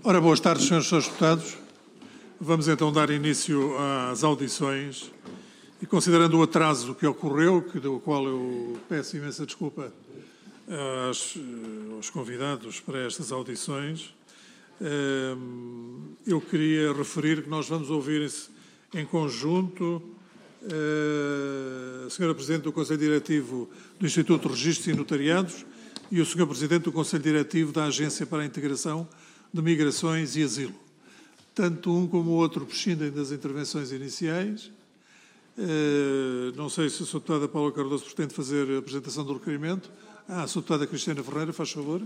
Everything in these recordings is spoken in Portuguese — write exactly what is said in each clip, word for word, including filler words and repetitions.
Ora, boas tardes, senhores deputados. Vamos então dar início às audições e, considerando o atraso que ocorreu, que, do qual eu peço imensa desculpa aos, aos convidados para estas audições, eu queria referir que nós vamos ouvir em conjunto a senhora Presidente do Conselho Diretivo do Instituto de Registros e Notariados e o senhor Presidente do Conselho Diretivo da Agência para a Integração de Migrações e Asilo. Tanto um como o outro prescindem das intervenções iniciais. Não sei se a senhora Deputada Paula Cardoso pretende fazer a apresentação do requerimento. Ah, a senhora Deputada Cristiana Ferreira, faz favor.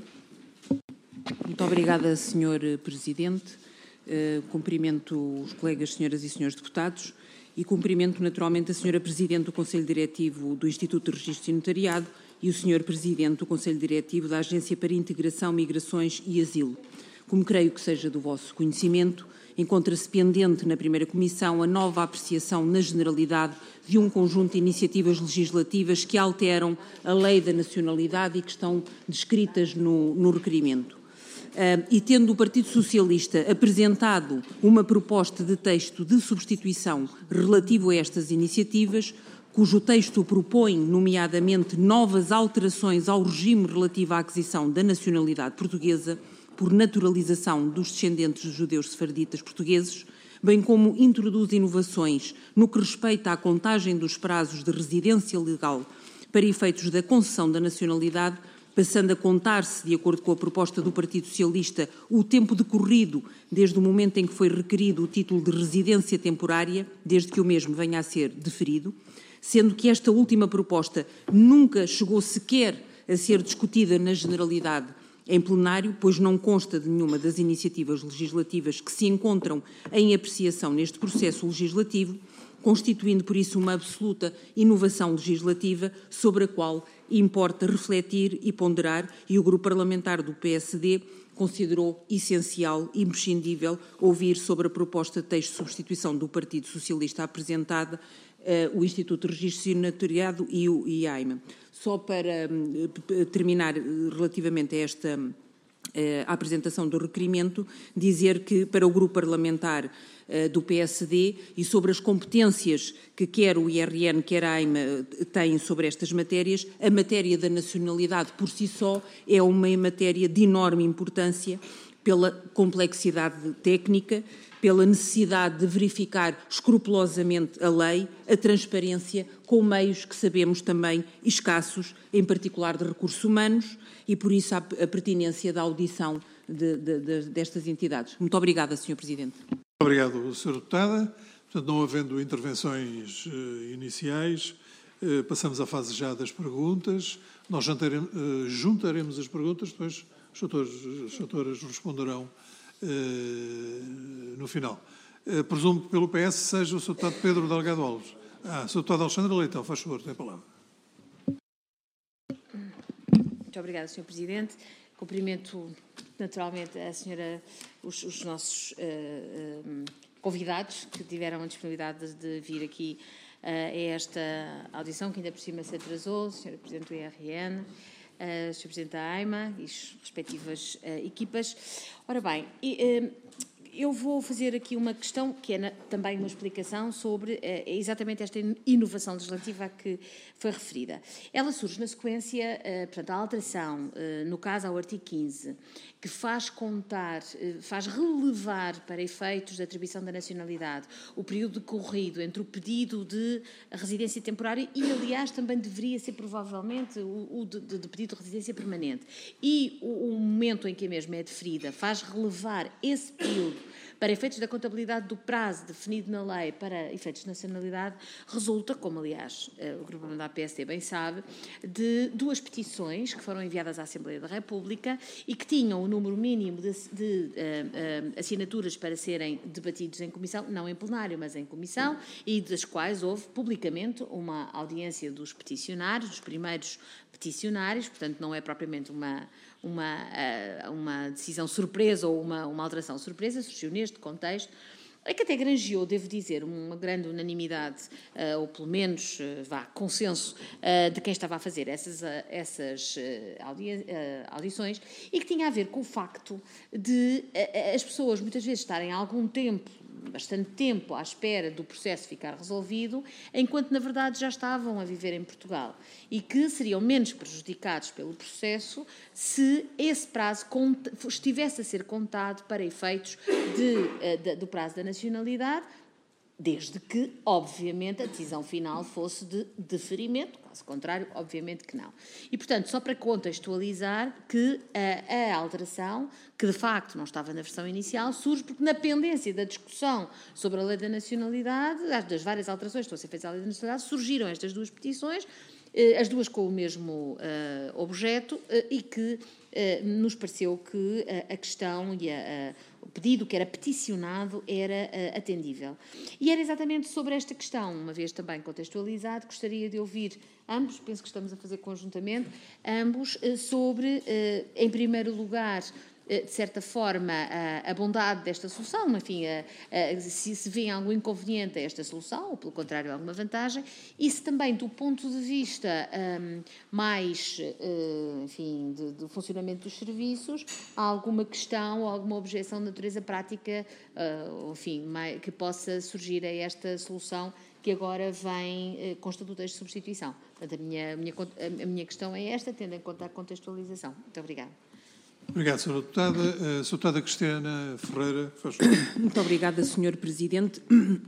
Muito obrigada, senhor Presidente. Uh, cumprimento os colegas, senhoras e senhores deputados, e cumprimento naturalmente a senhora Presidente do Conselho Diretivo do Instituto de Registros e Notariado e o senhor Presidente do Conselho Diretivo da Agência para Integração, Migrações e Asilo. Como creio que seja do vosso conhecimento, encontra-se pendente na primeira comissão a nova apreciação na generalidade de um conjunto de iniciativas legislativas que alteram a lei da nacionalidade e que estão descritas no, no requerimento. Uh, e tendo o Partido Socialista apresentado uma proposta de texto de substituição relativo a estas iniciativas, cujo texto propõe, nomeadamente, novas alterações ao regime relativo à aquisição da nacionalidade portuguesa por naturalização dos descendentes de judeus sefarditas portugueses, bem como introduz inovações no que respeita à contagem dos prazos de residência legal para efeitos da concessão da nacionalidade, passando a contar-se, de acordo com a proposta do Partido Socialista, o tempo decorrido desde o momento em que foi requerido o título de residência temporária, desde que o mesmo venha a ser deferido, sendo que esta última proposta nunca chegou sequer a ser discutida na generalidade em plenário, pois não consta de nenhuma das iniciativas legislativas que se encontram em apreciação neste processo legislativo, constituindo por isso uma absoluta inovação legislativa sobre a qual importa refletir e ponderar, e o Grupo Parlamentar do P S D considerou essencial e imprescindível ouvir sobre a proposta de texto de substituição do Partido Socialista apresentada, uh, o Instituto de Registros e Notariado e o I A I M A. Só para uh, terminar uh, relativamente a esta uh, a apresentação do requerimento, dizer que para o Grupo Parlamentar do P S D e sobre as competências que quer o I R N, quer a AIMA têm sobre estas matérias, a matéria da nacionalidade por si só é uma matéria de enorme importância pela complexidade técnica, pela necessidade de verificar escrupulosamente a lei, a transparência, com meios que sabemos também escassos, em particular de recursos humanos, e por isso a pertinência da audição de, de, de, destas entidades. Muito obrigada, senhor Presidente. Obrigado, senhora Deputada. Portanto, não havendo intervenções uh, iniciais, uh, passamos à fase já das perguntas. Nós jantaremos, uh, juntaremos as perguntas, depois os doutores, as doutoras responderão uh, no final. Uh, presumo que pelo P S seja o senhor Deputado Pedro Delgado Alves. Ah, senhor Deputado Alexandre Leitão, faz favor, tem a palavra. Muito obrigada, senhor Presidente. Cumprimento naturalmente a senhora, os, os nossos uh, uh, convidados que tiveram a disponibilidade de, de vir aqui uh, a esta audição, que ainda por cima se atrasou, a senhora Presidente do I R N, uh, a senhora Presidente da AIMA e as respectivas uh, equipas. Ora bem, e, uh, eu vou fazer aqui uma questão, que é na, também uma explicação sobre uh, exatamente esta inovação legislativa a que foi referida. Ela surge na sequência, uh, portanto, a alteração, uh, no caso ao artigo quinze, que faz contar, uh, faz relevar para efeitos da atribuição da nacionalidade o período decorrido entre o pedido de residência temporária e, aliás, também deveria ser provavelmente o, o de, de pedido de residência permanente, e o, o momento em que a mesma é deferida, faz relevar esse período para efeitos da contabilidade do prazo definido na lei para efeitos de nacionalidade, resulta, como aliás o Grupo da P S D bem sabe, de duas petições que foram enviadas à Assembleia da República e que tinham o número mínimo de, de uh, uh, assinaturas para serem debatidos em comissão, não em plenário, mas em comissão, e das quais houve publicamente uma audiência dos peticionários, dos primeiros peticionários, portanto não é propriamente uma, uma, uma decisão surpresa ou uma, uma alteração surpresa, surgiu neste contexto, é que até granjeou, devo dizer, uma grande unanimidade, uh, ou pelo menos, uh, vá, consenso uh, de quem estava a fazer essas, uh, essas uh, audi uh, audições, e que tinha a ver com o facto de uh, as pessoas muitas vezes estarem há algum tempo, bastante tempo à espera do processo ficar resolvido, enquanto na verdade já estavam a viver em Portugal, e que seriam menos prejudicados pelo processo se esse prazo estivesse a ser contado para efeitos de, de, do prazo da nacionalidade, desde que, obviamente, a decisão final fosse de deferimento, caso contrário, obviamente que não. E, portanto, só para contextualizar que a, a alteração, que de facto não estava na versão inicial, surge porque na pendência da discussão sobre a lei da nacionalidade, das várias alterações que estão a ser feitas à lei da nacionalidade, surgiram estas duas petições, as duas com o mesmo uh, objeto, uh, e que uh, nos pareceu que uh, a questão e a, a, o pedido que era peticionado era uh, atendível. E era exatamente sobre esta questão, uma vez também contextualizado, gostaria de ouvir ambos, penso que estamos a fazer conjuntamente, ambos, uh, sobre, uh, em primeiro lugar, de certa forma, a, a bondade desta solução, enfim, a, a, se se vê algum inconveniente a esta solução, ou pelo contrário, alguma vantagem, e se também, do ponto de vista um, mais, uh, enfim, de, do funcionamento dos serviços, há alguma questão ou alguma objeção de natureza prática, uh, enfim, mais, que possa surgir a esta solução que agora vem uh, com estatutos de substituição. Portanto, a minha, a, minha, a minha questão é esta, tendo em conta a contextualização. Muito obrigada. Obrigado, senhora Deputada. A senhora Deputada Cristiana Ferreira, faz favor. Muito obrigada, senhor Presidente.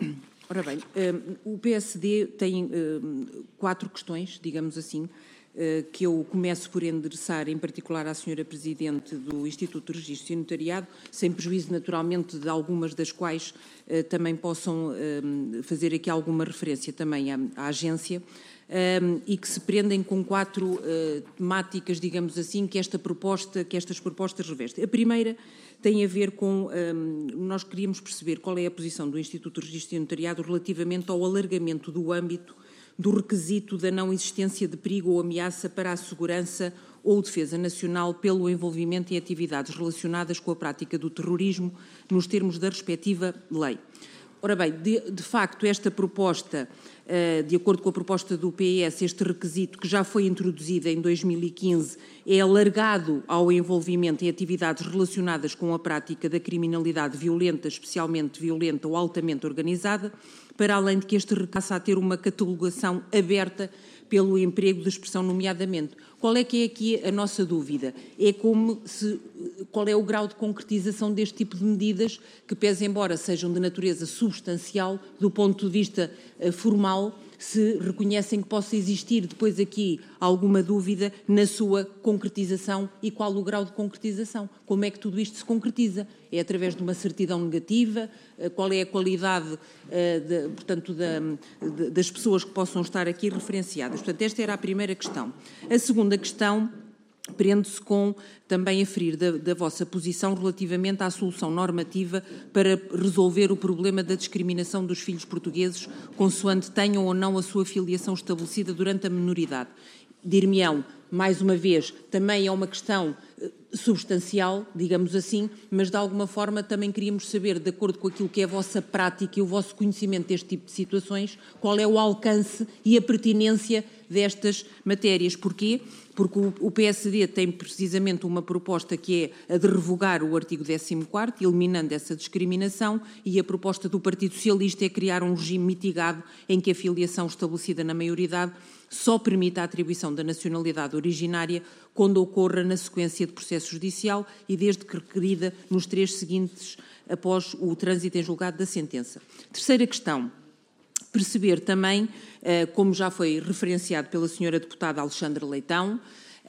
Ora bem, o P S D tem quatro questões, digamos assim, que eu começo por endereçar, em particular à senhora Presidente do Instituto de Registro e Notariado, sem prejuízo, naturalmente, de algumas das quais também possam fazer aqui alguma referência também à, à agência, Um, e que se prendem com quatro uh, temáticas, digamos assim, que, esta proposta, que estas propostas revestem. A primeira tem a ver com, um, nós queríamos perceber qual é a posição do Instituto de Registro e Notariado relativamente ao alargamento do âmbito do requisito da não existência de perigo ou ameaça para a segurança ou defesa nacional pelo envolvimento em atividades relacionadas com a prática do terrorismo nos termos da respectiva lei. Ora bem, de, de facto, esta proposta, uh, de acordo com a proposta do P S, este requisito que já foi introduzido em dois mil e quinze é alargado ao envolvimento em atividades relacionadas com a prática da criminalidade violenta, especialmente violenta ou altamente organizada, para além de que este requisito passa a ter uma catalogação aberta pelo emprego de expressão, nomeadamente. Qual é que é aqui a nossa dúvida? É como se, qual é o grau de concretização deste tipo de medidas que, pese embora sejam de natureza substancial, do ponto de vista uh, formal, se reconhecem que possa existir depois aqui alguma dúvida na sua concretização e qual o grau de concretização. Como é que tudo isto se concretiza? É através de uma certidão negativa? Qual é a qualidade, de, portanto, da, de, das pessoas que possam estar aqui referenciadas? Portanto, esta era a primeira questão. A segunda questão prende-se com também aferir da, da vossa posição relativamente à solução normativa para resolver o problema da discriminação dos filhos portugueses, consoante tenham ou não a sua filiação estabelecida durante a minoridade. Dir-me-ão, mais uma vez, também é uma questão substancial, digamos assim, mas de alguma forma também queríamos saber, de acordo com aquilo que é a vossa prática e o vosso conhecimento deste tipo de situações, qual é o alcance e a pertinência destas matérias. Porquê? Porque o P S D tem precisamente uma proposta que é a de revogar o artigo décimo quarto, eliminando essa discriminação, e a proposta do Partido Socialista é criar um regime mitigado em que a filiação estabelecida na maioridade só permite a atribuição da nacionalidade originária quando ocorra na sequência de processo judicial e desde que requerida nos três seguintes após o trânsito em julgado da sentença. Terceira questão. Perceber também, como já foi referenciado pela senhora deputada Alexandra Leitão,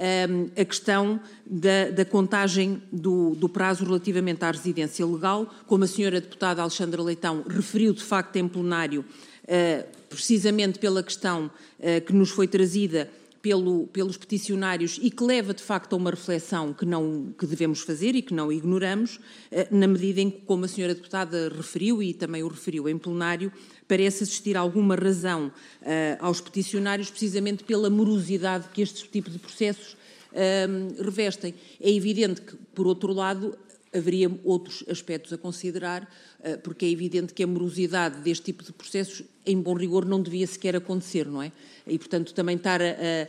a questão da, da contagem do, do prazo relativamente à residência legal. Como a senhora deputada Alexandra Leitão referiu de facto em plenário, precisamente pela questão que nos foi trazida Pelo, pelos peticionários e que leva de facto a uma reflexão que, não, que devemos fazer e que não ignoramos, na medida em que, como a senhora deputada referiu e também o referiu em plenário, parece existir alguma razão uh, aos peticionários precisamente pela morosidade que este tipo de processos uh, revestem. É evidente que, por outro lado, haveria outros aspectos a considerar, porque é evidente que a morosidade deste tipo de processos, em bom rigor, não devia sequer acontecer, não é? E, portanto, também estar a,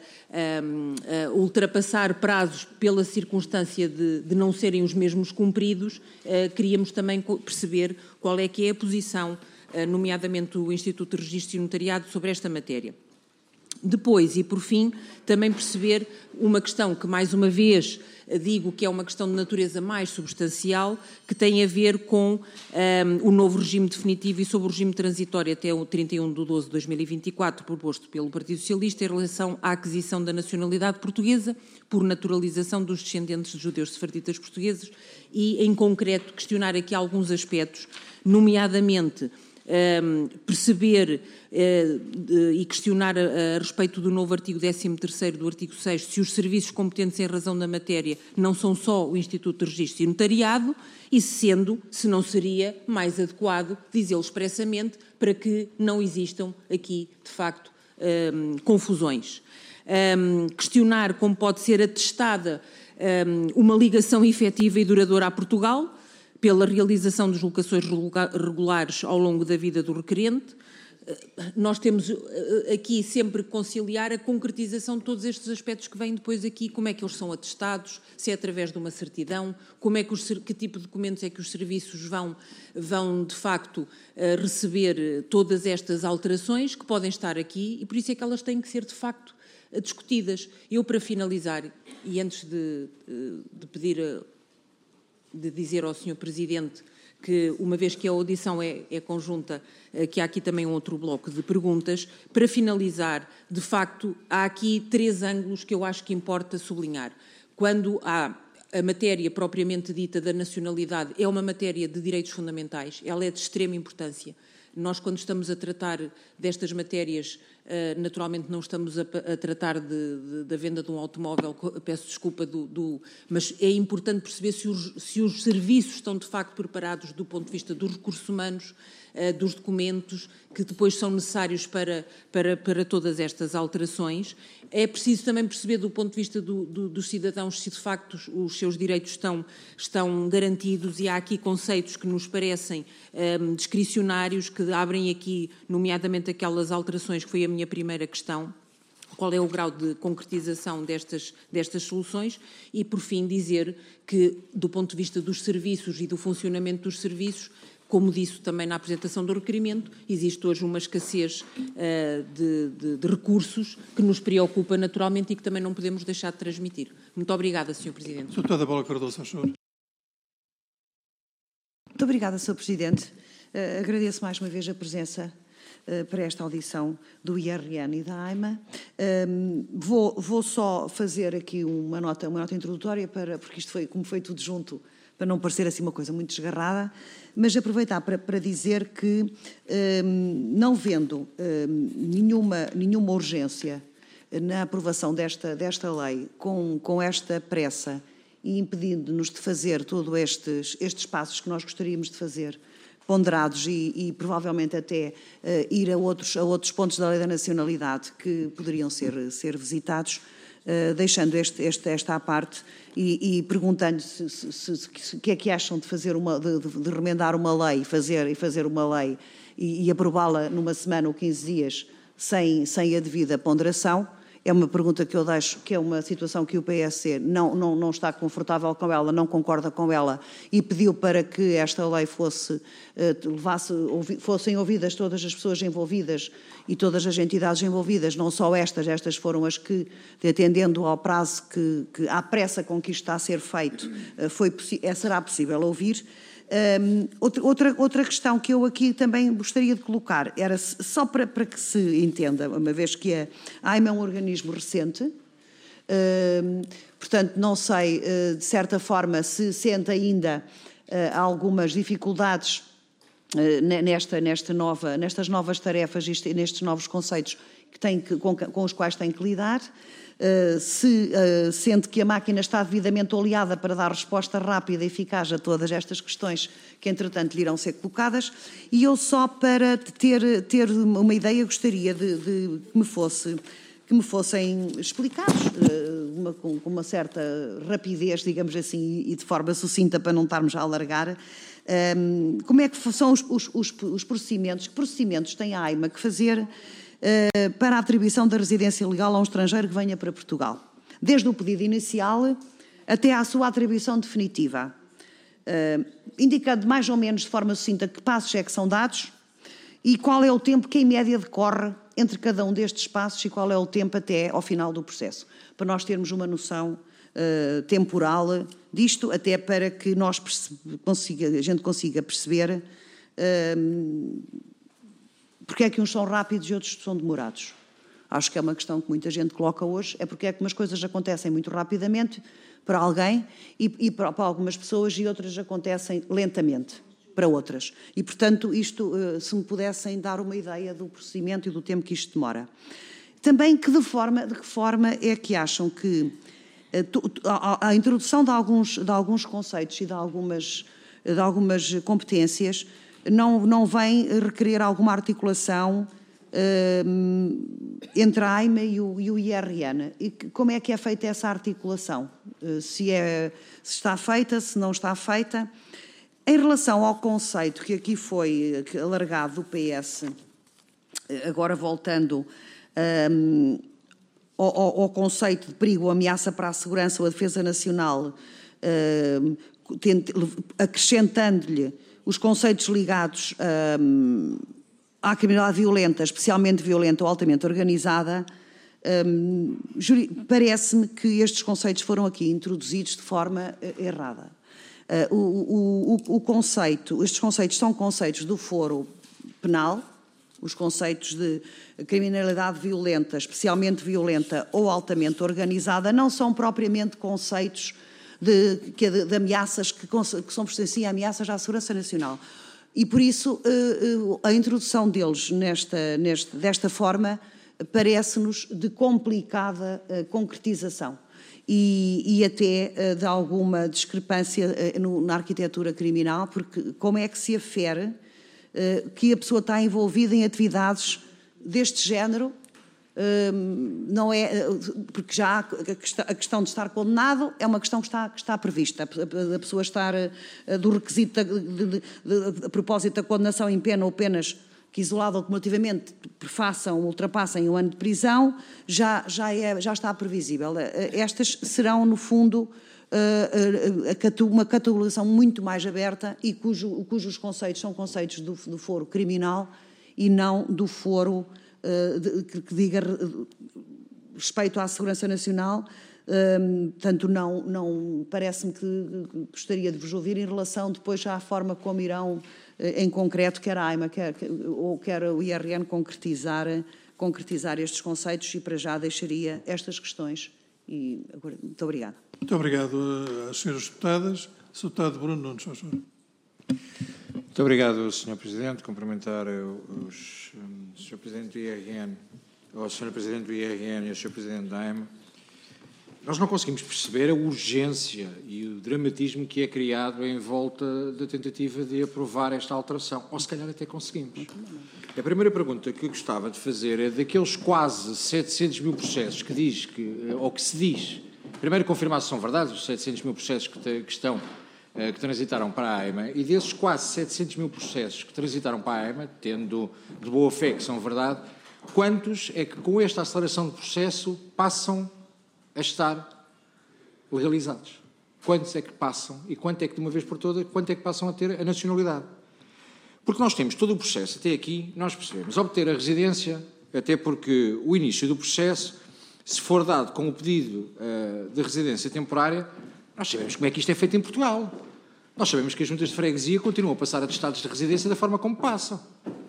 a, a ultrapassar prazos pela circunstância de, de não serem os mesmos cumpridos, queríamos também perceber qual é que é a posição, nomeadamente do Instituto de Registro e Notariado, sobre esta matéria. Depois, e por fim, também perceber uma questão que, mais uma vez, digo que é uma questão de natureza mais substancial, que tem a ver com um, o novo regime definitivo e sobre o regime transitório até o trinta e um de doze de dois mil e vinte e quatro, proposto pelo Partido Socialista, em relação à aquisição da nacionalidade portuguesa por naturalização dos descendentes de judeus sefarditas portugueses e, em concreto, questionar aqui alguns aspectos, nomeadamente Um, perceber uh, e questionar a, a respeito do novo artigo décimo terceiro do artigo sexto se os serviços competentes em razão da matéria não são só o Instituto de Registro e Notariado e, sendo, se não seria mais adequado dizê-lo expressamente para que não existam aqui, de facto, um, confusões. Um, questionar como pode ser atestada um, uma ligação efetiva e duradoura a Portugal, pela realização de deslocações regulares ao longo da vida do requerente. Nós temos aqui sempre que conciliar a concretização de todos estes aspectos que vêm depois aqui, como é que eles são atestados, se é através de uma certidão, como é que, os, que tipo de documentos é que os serviços vão, vão de facto receber todas estas alterações que podem estar aqui e por isso é que elas têm que ser de facto discutidas. Eu, para finalizar, e antes de, de pedir a de dizer ao senhor Presidente que, uma vez que a audição é, é conjunta, que há aqui também um outro bloco de perguntas. Para finalizar, de facto, há aqui três ângulos que eu acho que importa sublinhar. Quando há a matéria propriamente dita da nacionalidade, é uma matéria de direitos fundamentais, ela é de extrema importância. Nós, quando estamos a tratar destas matérias, naturalmente não estamos a, a tratar de, de, da venda de um automóvel, peço desculpa, do, do, mas é importante perceber se os, se os serviços estão de facto preparados do ponto de vista dos recursos humanos, dos documentos que depois são necessários para, para, para todas estas alterações. É preciso também perceber do ponto de vista do, do, dos cidadãos se de facto os, os seus direitos estão, estão garantidos e há aqui conceitos que nos parecem um, discricionários, que abrem aqui, nomeadamente aquelas alterações que foi a minha primeira questão, qual é o grau de concretização destas, destas soluções e, por fim, dizer que, do ponto de vista dos serviços e do funcionamento dos serviços, como disse também na apresentação do requerimento, existe hoje uma escassez uh, de, de, de recursos que nos preocupa naturalmente e que também não podemos deixar de transmitir. Muito obrigada, senhor Presidente. senhora Deputada Paula Cardoso, senhor. Muito obrigada, senhor Presidente. Uh, agradeço mais uma vez a presença uh, para esta audição do I R N e da AIMA. Um, vou, vou só fazer aqui uma nota, uma nota introdutória, para, porque isto foi, como foi tudo junto, para não parecer assim uma coisa muito desgarrada, mas aproveitar para, para dizer que, um, não vendo um, nenhuma, nenhuma urgência na aprovação desta, desta lei, com, com esta pressa e impedindo-nos de fazer todos estes, estes passos que nós gostaríamos de fazer, ponderados e, e provavelmente até uh, ir a outros, a outros pontos da lei da nacionalidade que poderiam ser, ser visitados, Uh, deixando este, este, esta à parte e, e perguntando se, se, se, se, o que é que acham de fazer uma, de, de remendar uma lei fazer, e fazer uma lei e, e aprová-la numa semana ou quinze dias sem, sem a devida ponderação. É uma pergunta que eu deixo, que é uma situação que o P S C não, não, não está confortável com ela, não concorda com ela e pediu para que esta lei fosse, levasse, fossem ouvidas todas as pessoas envolvidas e todas as entidades envolvidas, não só estas, estas foram as que, atendendo ao prazo que, que à pressa com que isto está a ser feito, foi, será possível ouvir. Um, outra, outra questão que eu aqui também gostaria de colocar era só para, para que se entenda, uma vez que a AIMA é um organismo recente, um, portanto não sei uh, de certa forma se sente ainda uh, algumas dificuldades uh, nesta, nesta nova, nestas novas tarefas e nestes novos conceitos que tem que, com, com os quais tem que lidar. Uh, se uh, sente que a máquina está devidamente oleada para dar resposta rápida e eficaz a todas estas questões que, entretanto, lhe irão ser colocadas. E eu só para ter, ter uma ideia gostaria de, de que me fosse, que me fossem explicados uma, com, com uma certa rapidez, digamos assim, e de forma sucinta para não estarmos a alargar, um, como é que são os, os, os, os procedimentos, que procedimentos tem a AIMA que fazer uh, para a atribuição da residência legal a um estrangeiro que venha para Portugal, desde o pedido inicial até à sua atribuição definitiva, uh, indicando mais ou menos de forma sucinta que passos é que são dados e qual é o tempo que em média decorre entre cada um destes passos e qual é o tempo até ao final do processo, para nós termos uma noção uh, temporal disto, até para que nós consiga, a gente consiga perceber uh, porque é que uns são rápidos e outros são demorados. Acho que é uma questão que muita gente coloca hoje, é porque é que umas coisas acontecem muito rapidamente para alguém e, e para, para algumas pessoas e outras acontecem lentamente para outras. E, portanto, isto, se me pudessem dar uma ideia do procedimento e do tempo que isto demora. Também, que de, forma, de que forma é que acham que a, a introdução de alguns, de alguns conceitos e de algumas, de algumas competências não, não vem requerer alguma articulação uh, entre a AIMA e o, e o I R N? E que, como é que é feita essa articulação? Uh, se, é, se está feita, se não está feita? Em relação ao conceito que aqui foi alargado do P S, agora voltando um, ao, ao conceito de perigo ou ameaça para a segurança ou a defesa nacional, um, acrescentando-lhe os conceitos ligados um, à criminalidade violenta, especialmente violenta ou altamente organizada, um, parece-me que estes conceitos foram aqui introduzidos de forma errada. Uh, o, o, o conceito, estes conceitos são conceitos do foro penal, os conceitos de criminalidade violenta, especialmente violenta ou altamente organizada, não são propriamente conceitos de, de, de ameaças que, que são, por si, ameaças à segurança nacional. E, por isso, uh, uh, a introdução deles nesta, nesta, desta forma parece-nos de complicada uh, concretização. E, e até uh, de alguma discrepância uh, no, na arquitetura criminal, porque como é que se afere uh, que a pessoa está envolvida em atividades deste género, uh, não é, uh, porque já a questão de estar condenado é uma questão que está, que está prevista, a, a pessoa estar uh, do requisito de, de, de, de, a propósito da condenação em pena ou penas que isolado ou cumulativamente façam, ultrapassem o ano de prisão, já, já, é, já está previsível. Estas serão, no fundo, uma categorização muito mais aberta e cujo, cujos conceitos são conceitos do, do foro criminal e não do foro de, que, que diga respeito à segurança nacional. Portanto, não, não parece-me que gostaria de vos ouvir em relação depois à forma como irão, em concreto, quer a AIMA quer, ou quer o I R N concretizar, concretizar estes conceitos, e para já deixaria estas questões. E, agora, muito obrigada. Muito obrigado às senhoras deputadas. senhor Deputado Bruno Nunes, por favor. Muito obrigado, senhor Presidente. Cumprimentar os, o senhor Presidente do I R N, o senhor Presidente do I R N e o senhor Presidente da AIMA. Nós não conseguimos perceber a urgência e o dramatismo que é criado em volta da tentativa de aprovar esta alteração. Ou se calhar até conseguimos. A primeira pergunta que eu gostava de fazer é daqueles quase setecentos mil processos que diz, que, ou que se diz, primeiro confirmar se são verdades, os setecentos mil processos que, te, que estão, que transitaram para a AIMA, e desses quase setecentos mil processos que transitaram para a AIMA, tendo de boa fé que são verdade, quantos é que com esta aceleração de processo passam a estar legalizados? Quantos é que passam e quanto é que, de uma vez por todas, quanto é que passam a ter a nacionalidade? Porque nós temos todo o processo, até aqui, nós percebemos, obter a residência, até porque o início do processo, se for dado com o pedido uh, de residência temporária, nós sabemos como é que isto é feito em Portugal. Nós sabemos que as juntas de freguesia continuam a passar atestados de residência da forma como passam.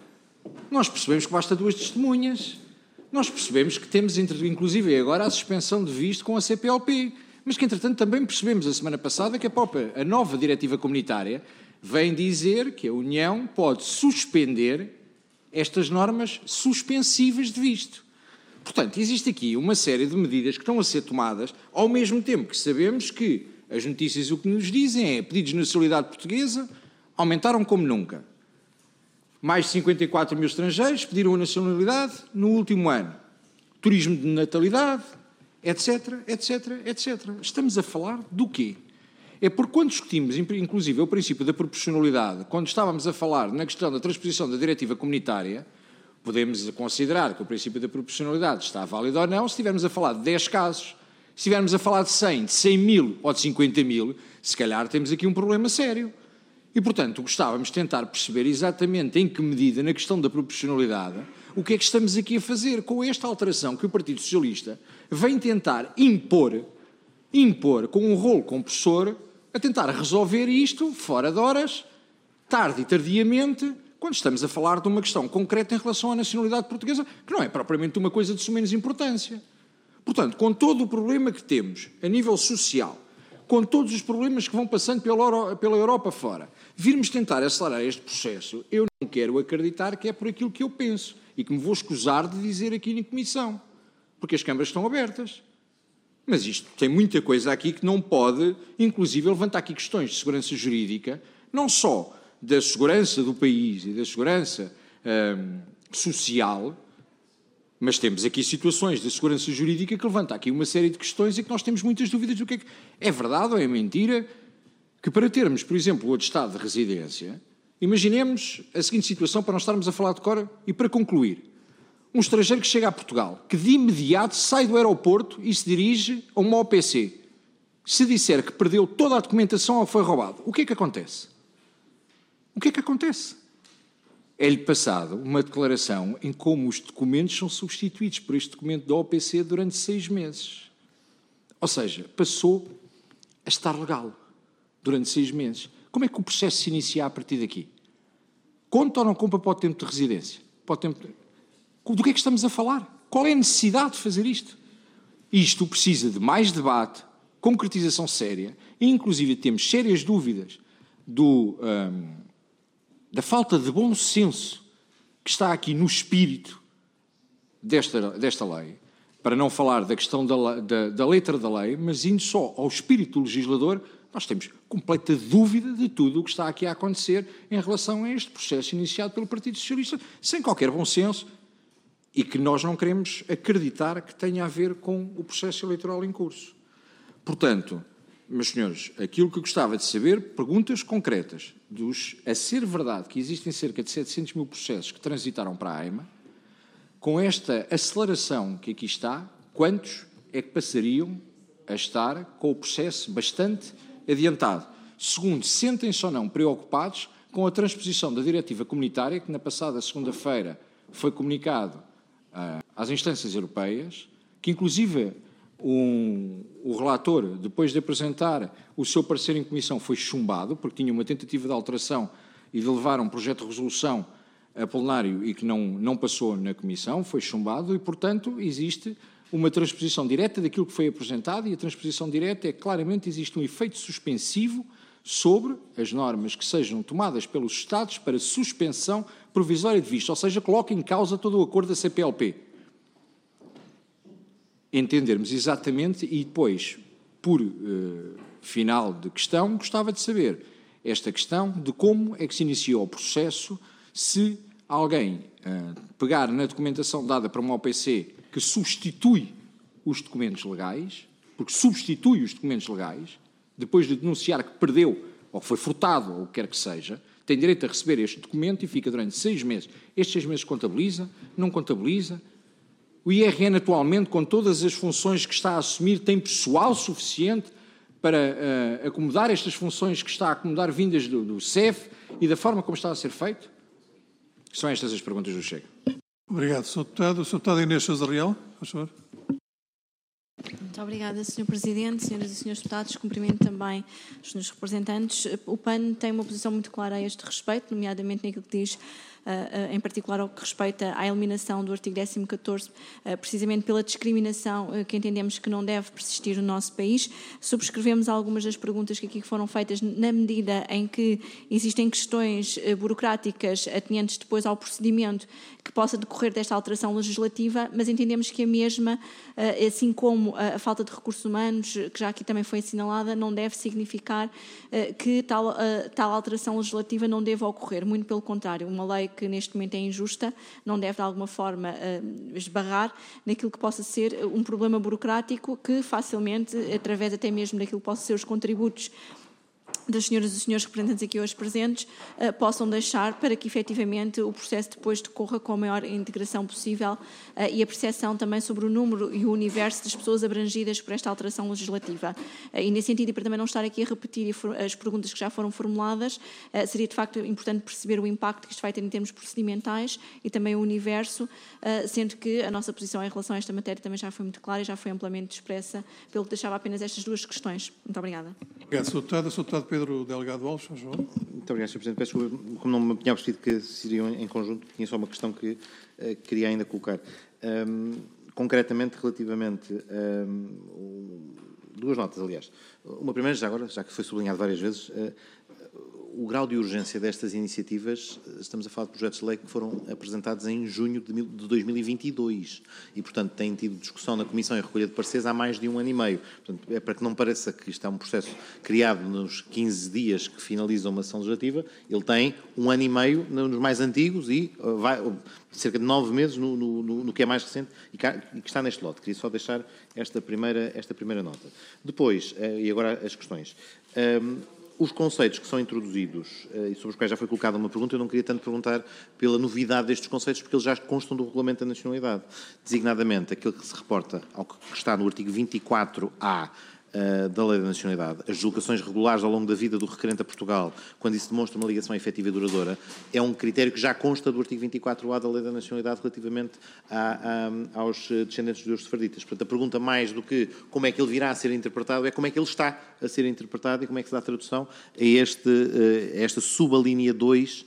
Nós percebemos que basta duas testemunhas. Nós percebemos que temos, inclusive agora, a suspensão de visto com a C P L P, mas que, entretanto, também percebemos a semana passada que a própria, a nova diretiva comunitária vem dizer que a União pode suspender estas normas suspensivas de visto. Portanto, existe aqui uma série de medidas que estão a ser tomadas, ao mesmo tempo que sabemos que as notícias o que nos dizem é pedidos de nacionalidade portuguesa aumentaram como nunca. Mais de cinquenta e quatro mil estrangeiros pediram a nacionalidade no último ano. turismo de natalidade, etc, etc, etcétera. Estamos a falar do quê? É porque quando discutimos, inclusive, o princípio da proporcionalidade, quando estávamos a falar na questão da transposição da diretiva comunitária, podemos considerar que o princípio da proporcionalidade está válido ou não. Se estivermos a falar de dez casos, se estivermos a falar de cem, de cem mil ou de cinquenta mil, se calhar temos aqui um problema sério. E, portanto, gostávamos de tentar perceber exatamente em que medida, na questão da proporcionalidade, o que é que estamos aqui a fazer com esta alteração que o Partido Socialista vem tentar impor, impor com um rolo compressor, a tentar resolver isto fora de horas, tarde e tardiamente, quando estamos a falar de uma questão concreta em relação à nacionalidade portuguesa, que não é propriamente uma coisa de sumenos importância. Portanto, com todo o problema que temos a nível social, com todos os problemas que vão passando pela, pela Europa fora, virmos tentar acelerar este processo, eu não quero acreditar que é por aquilo que eu penso e que me vou escusar de dizer aqui na Comissão, porque as câmaras estão abertas. Mas isto tem muita coisa aqui que não pode, inclusive, levantar aqui questões de segurança jurídica, não só da segurança do país e da segurança hum, social, mas temos aqui situações de segurança jurídica que levantam aqui uma série de questões e que nós temos muitas dúvidas do que é que é verdade ou é mentira, que para termos, por exemplo, o atestado de residência, imaginemos a seguinte situação para não estarmos a falar de cor e para concluir. Um estrangeiro que chega a Portugal, que de imediato sai do aeroporto e se dirige a uma O P C. Se disser que perdeu toda a documentação ou foi roubado, o que é que acontece? O que é que acontece? É-lhe passado uma declaração em como os documentos são substituídos por este documento da O P C durante seis meses. Ou seja, passou a estar legal durante seis meses. Como é que o processo se inicia a partir daqui? Conta ou não conta para o tempo de residência? Para o tempo de... Do que é que estamos a falar? Qual é a necessidade de fazer isto? Isto precisa de mais debate, concretização séria, e inclusive temos sérias dúvidas do, hum, da falta de bom senso que está aqui no espírito desta, desta lei, para não falar da questão da, da, da letra da lei, mas indo só ao espírito do legislador, nós temos completa dúvida de tudo o que está aqui a acontecer em relação a este processo iniciado pelo Partido Socialista, sem qualquer bom senso, e que nós não queremos acreditar que tenha a ver com o processo eleitoral em curso. Portanto, meus senhores, aquilo que eu gostava de saber, perguntas concretas, dos, a ser verdade que existem cerca de setecentos mil processos que transitaram para a AIMA, com esta aceleração que aqui está, quantos é que passariam a estar com o processo bastante adiantado? Segundo, sentem-se ou não preocupados com a transposição da diretiva comunitária, que na passada segunda-feira foi comunicado às instâncias europeias, que inclusive um, o relator, depois de apresentar o seu parecer em comissão, foi chumbado, porque tinha uma tentativa de alteração e de levar um projeto de resolução a plenário e que não, não passou na comissão, foi chumbado e, portanto, existe uma transposição direta daquilo que foi apresentado e a transposição direta é claramente existe um efeito suspensivo sobre as normas que sejam tomadas pelos Estados para suspensão provisória de visto, ou seja, coloca em causa todo o acordo da C P L P. Entendermos exatamente e depois, por uh, final de questão, gostava de saber esta questão de como é que se iniciou o processo, se alguém uh, pegar na documentação dada para uma O P C que substitui os documentos legais, porque substitui os documentos legais, depois de denunciar que perdeu, ou que foi furtado, ou o que quer que seja, tem direito a receber este documento e fica durante seis meses. Estes seis meses contabiliza, não contabiliza. O I R N atualmente, com todas as funções que está a assumir, tem pessoal suficiente para uh, acomodar estas funções que está a acomodar vindas do, do C E F e da forma como está a ser feito? São estas as perguntas do Chega. Obrigado, senhor Deputado. O senhor Deputado Inês Sousa Real, por favor. Muito obrigada, senhor Presidente, senhoras e senhores deputados. Cumprimento também os senhores representantes. O P A N tem uma posição muito clara a este respeito, nomeadamente naquilo que diz, uh, uh, em particular ao que respeita à eliminação do artigo décimo catorze, uh, precisamente pela discriminação uh, que entendemos que não deve persistir no nosso país. Subscrevemos algumas das perguntas que aqui foram feitas na medida em que existem questões uh, burocráticas atenientes depois ao procedimento que possa decorrer desta alteração legislativa, mas entendemos que a mesma, uh, assim como a falta falta de recursos humanos, que já aqui também foi assinalada, não deve significar uh, que tal, uh, tal alteração legislativa não deva ocorrer. Muito pelo contrário, uma lei que neste momento é injusta não deve de alguma forma uh, esbarrar naquilo que possa ser um problema burocrático que facilmente, através até mesmo daquilo que possam ser os contributos das senhoras e senhores representantes aqui hoje presentes, uh, possam deixar para que efetivamente o processo depois decorra com a maior integração possível uh, e a percepção também sobre o número e o universo das pessoas abrangidas por esta alteração legislativa. Uh, e nesse sentido, e para também não estar aqui a repetir as perguntas que já foram formuladas, uh, seria de facto importante perceber o impacto que isto vai ter em termos procedimentais e também o universo, uh, sendo que a nossa posição em relação a esta matéria também já foi muito clara e já foi amplamente expressa, pelo que deixava apenas estas duas questões. Muito obrigada. Obrigado, senhor Deputado. senhor Deputado Pedro Delgado Alves, por favor. Muito obrigado, senhor Presidente. Peço desculpa, como não me tinha percebido que se iriam em conjunto, tinha só uma questão que uh, queria ainda colocar. Um, concretamente, relativamente... Um, duas notas, aliás. Uma primeira, já agora, já que foi sublinhado várias vezes, uh, o grau de urgência destas iniciativas, estamos a falar de projetos de lei que foram apresentados em junho de dois mil e vinte e dois e, portanto, têm tido discussão na Comissão e recolha de pareceres há mais de um ano e meio. Portanto, é para que não pareça que isto é um processo criado nos quinze dias que finaliza uma ação legislativa, ele tem um ano e meio nos mais antigos e vai, cerca de nove meses no, no, no que é mais recente e que está neste lote. Queria só deixar esta primeira, esta primeira nota. Depois, e agora as questões. Os conceitos que são introduzidos e sobre os quais já foi colocada uma pergunta, eu não queria tanto perguntar pela novidade destes conceitos, porque eles já constam do Regulamento da Nacionalidade. Designadamente, aquilo que se reporta ao que está no artigo vinte e quatro A da Lei da Nacionalidade, as deslocações regulares ao longo da vida do requerente a Portugal, quando isso demonstra uma ligação efetiva e duradoura, é um critério que já consta do artigo vinte e quatro A da Lei da Nacionalidade relativamente a, a, aos descendentes dos sefarditas. Portanto, a pergunta mais do que como é que ele virá a ser interpretado é como é que ele está a ser interpretado e como é que se dá a tradução a, este, a esta subalínea dois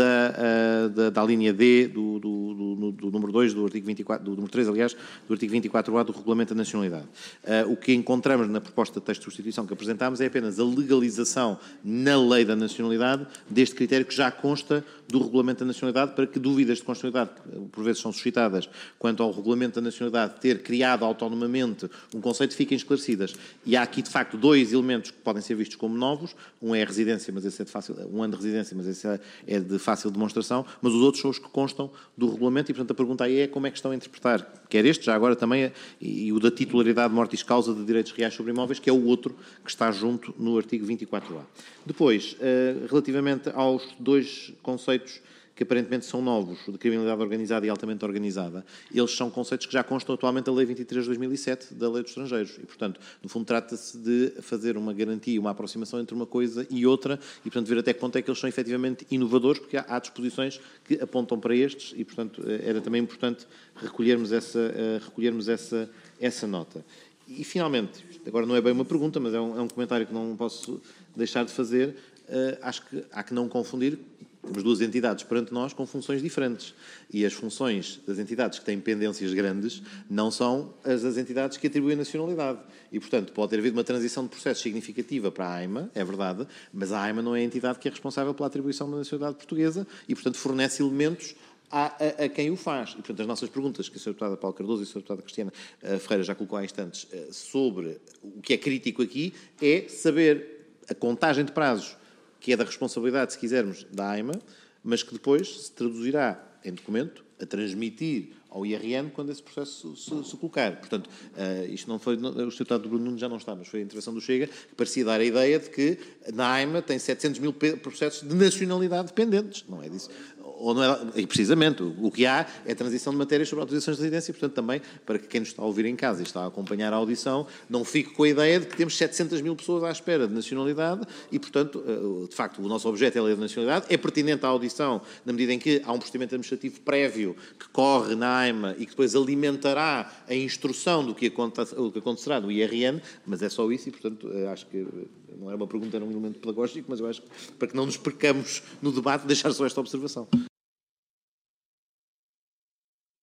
Da, da, da linha D do, do, do, do número dois do artigo vinte e quatro, do número três, aliás, do artigo vinte e quatro A do Regulamento da Nacionalidade. Uh, o que encontramos na proposta de texto de substituição que apresentámos é apenas a legalização na Lei da Nacionalidade deste critério que já consta do Regulamento da Nacionalidade, para que dúvidas de constitucionalidade, que por vezes são suscitadas quanto ao Regulamento da Nacionalidade ter criado autonomamente um conceito, fiquem esclarecidas. E há aqui, de facto, dois elementos que podem ser vistos como novos. Um é a residência, mas esse é de fácil, um ano de residência, mas esse é de fácil demonstração, mas os outros são os que constam do regulamento e, portanto, a pergunta aí é como é que estão a interpretar, quer este, já agora também, e, e o da titularidade mortis causa de direitos reais sobre imóveis, que é o outro que está junto no artigo vinte e quatro A. Depois, uh, relativamente aos dois conceitos que aparentemente são novos, de criminalidade organizada e altamente organizada, eles são conceitos que já constam atualmente da Lei vinte e três de dois mil e sete, da Lei dos Estrangeiros. E, portanto, no fundo, trata-se de fazer uma garantia, uma aproximação entre uma coisa e outra e, portanto, ver até que ponto é que eles são efetivamente inovadores, porque há, há disposições que apontam para estes e, portanto, era também importante recolhermos essa, recolhermos essa, essa nota. E, finalmente, agora não é bem uma pergunta, mas é um, é um comentário que não posso deixar de fazer, uh, acho que há que não confundir. Temos duas entidades perante nós com funções diferentes. E as funções das entidades que têm pendências grandes não são as das entidades que atribuem nacionalidade. E, portanto, pode ter havido uma transição de processo significativa para a AIMA, é verdade, mas a AIMA não é a entidade que é responsável pela atribuição da nacionalidade portuguesa e, portanto, fornece elementos A, a, a quem o faz. E, portanto, as nossas perguntas, que a senhora Deputada Paulo Cardoso e a senhora Deputada Cristiana uh, Ferreira já colocou há instantes, uh, sobre o que é crítico aqui, é saber a contagem de prazos, que é da responsabilidade, se quisermos, da AIMA, mas que depois se traduzirá em documento a transmitir ao I R N quando esse processo se, se colocar. Portanto, uh, isto não foi... Não, o senhor Deputado do Bruno Nunes já não está, mas foi a intervenção do Chega, que parecia dar a ideia de que na AIMA tem setecentos mil processos de nacionalidade dependentes. Não é disso. Ou não é, e precisamente, o que há é transição de matérias sobre autorizações de residência, portanto, também, para que quem nos está a ouvir em casa e está a acompanhar a audição, não fique com a ideia de que temos setecentas mil pessoas à espera de nacionalidade e, portanto, de facto, o nosso objeto é a lei de nacionalidade, é pertinente à audição, na medida em que há um procedimento administrativo prévio que corre na AIMA e que depois alimentará a instrução do que acontecerá no I R N, mas é só isso e, portanto, acho que não era uma pergunta, era um elemento pedagógico, mas eu acho que, para que não nos percamos no debate, deixar só esta observação.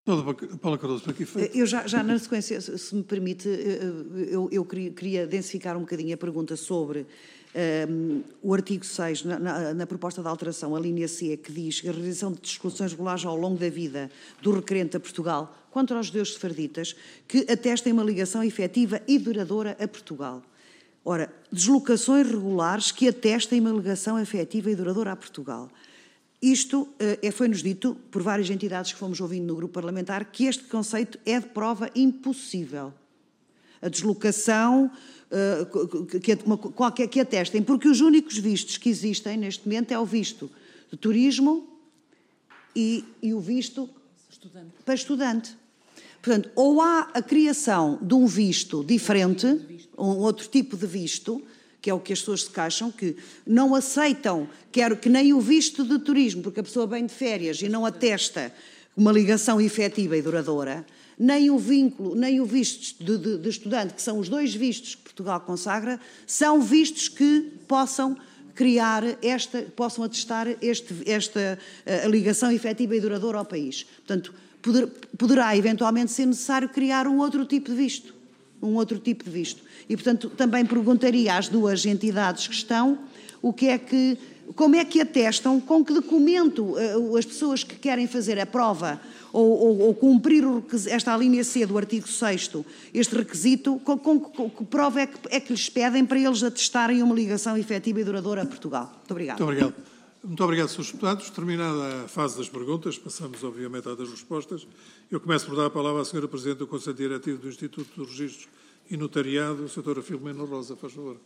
Paula Cardoso, para aqui feito. Eu já, já na sequência, se me permite, eu, eu queria, queria densificar um bocadinho a pergunta sobre um, o artigo seis, na, na, na proposta de alteração, a linha C, que diz a realização de discussões regulares ao longo da vida do requerente a Portugal contra os judeus sefarditas que atestem uma ligação efetiva e duradoura a Portugal. Ora, deslocações regulares que atestem uma ligação efetiva e duradoura a Portugal. Isto é, foi-nos dito por várias entidades que fomos ouvindo no grupo parlamentar que este conceito é de prova impossível. A deslocação que, qualquer, que atestem, porque os únicos vistos que existem neste momento é o visto de turismo e, e o visto estudante. Para estudante. Portanto, ou há a criação de um visto diferente, um outro tipo de visto, que é o que as pessoas se queixam, que não aceitam, quer que nem o visto de turismo, porque a pessoa vem de férias e não atesta uma ligação efetiva e duradoura, nem o vínculo, nem o visto de, de, de estudante, que são os dois vistos que Portugal consagra, são vistos que possam criar esta, possam atestar este, esta a ligação efetiva e duradoura ao país. Portanto, poder, poderá eventualmente ser necessário criar um outro tipo de visto. um outro tipo de visto. E, portanto, também perguntaria às duas entidades que estão o que é que, como é que atestam, com que documento uh, as pessoas que querem fazer a prova ou, ou, ou cumprir o esta linha C do artigo sexto, este requisito, com, com, com que prova é que, é que lhes pedem para eles atestarem uma ligação efetiva e duradoura a Portugal. Muito obrigado. Muito obrigado. Muito obrigado, senhores deputados. Terminada a fase das perguntas, passamos, obviamente, às respostas. Eu começo por dar a palavra à senhora Presidente do Conselho Diretivo do Instituto de Registros e Notariado, a senhora Filomena Rosa, faz favor.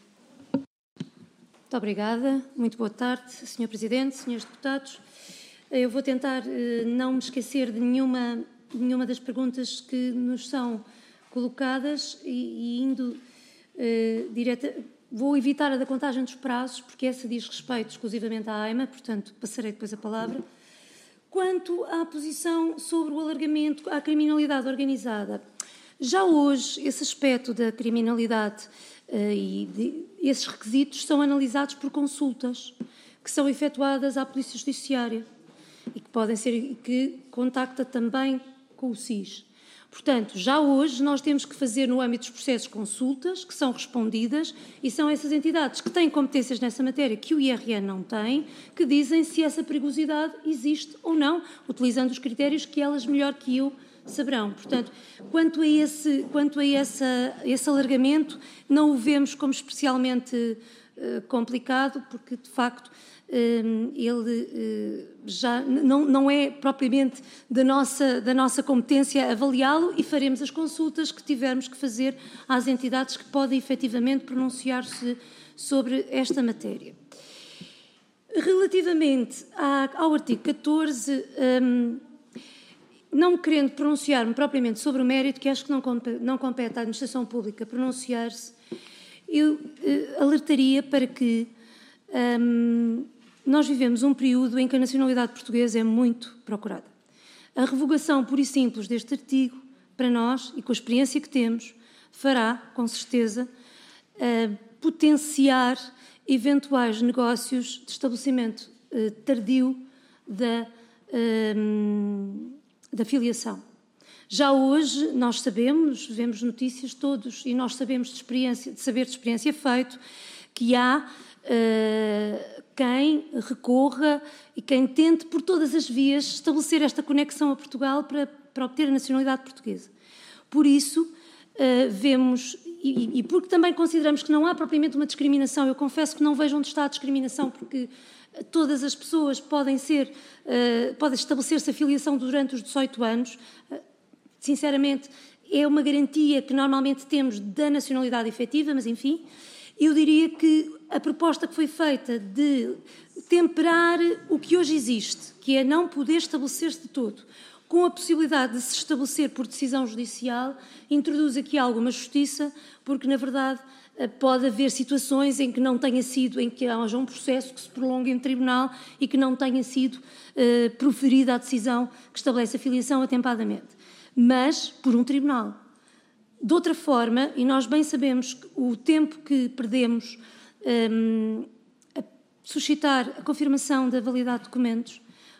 Muito obrigada. Muito boa tarde, senhor Presidente, senhores deputados. Eu vou tentar não me esquecer de nenhuma, de nenhuma das perguntas que nos são colocadas e, e indo eh, direta... Vou evitar a da contagem dos prazos, porque essa diz respeito exclusivamente à AIMA, portanto, passarei depois a palavra. Quanto à posição sobre o alargamento à criminalidade organizada, já hoje esse aspecto da criminalidade uh, e de, esses requisitos são analisados por consultas que são efetuadas à Polícia Judiciária e que podem ser, que contacta também com o S I S. Portanto, já hoje nós temos que fazer no âmbito dos processos consultas que são respondidas e são essas entidades que têm competências nessa matéria que o I R N não tem, que dizem se essa perigosidade existe ou não, utilizando os critérios que elas melhor que eu saberão. Portanto, quanto a esse, quanto a essa, esse alargamento, não o vemos como especialmente uh, complicado, porque, de facto, uh, ele uh, já não, não é propriamente da nossa, da nossa competência avaliá-lo e faremos as consultas que tivermos que fazer às entidades que podem efetivamente pronunciar-se sobre esta matéria. Relativamente à, ao artigo catorze, um, não querendo pronunciar-me propriamente sobre o mérito, que acho que não compete, não compete à administração pública pronunciar-se, eu uh, alertaria para que um, nós vivemos um período em que a nacionalidade portuguesa é muito procurada. A revogação pura e simples deste artigo, para nós, e com a experiência que temos, fará, com certeza, uh, potenciar eventuais negócios de estabelecimento uh, tardio da, uh, da filiação. Já hoje nós sabemos, vemos notícias todos, e nós sabemos de, experiência, de saber de experiência feito, que há uh, quem recorra e quem tente por todas as vias estabelecer esta conexão a Portugal para, para obter a nacionalidade portuguesa. Por isso, uh, vemos, e, e porque também consideramos que não há propriamente uma discriminação, eu confesso que não vejo onde está a discriminação, porque todas as pessoas podem ser, uh, podem estabelecer-se a filiação durante os dezoito anos, uh, sinceramente, é uma garantia que normalmente temos da nacionalidade efetiva, mas enfim, eu diria que a proposta que foi feita de temperar o que hoje existe, que é não poder estabelecer-se de todo, com a possibilidade de se estabelecer por decisão judicial, introduz aqui alguma justiça, porque, na verdade, pode haver situações em que não tenha sido, em que haja um processo que se prolongue em tribunal e que não tenha sido uh, proferida a decisão que estabelece a filiação atempadamente, mas por um tribunal. De outra forma, e nós bem sabemos que o tempo que perdemos um, a suscitar a confirmação da validade de documentos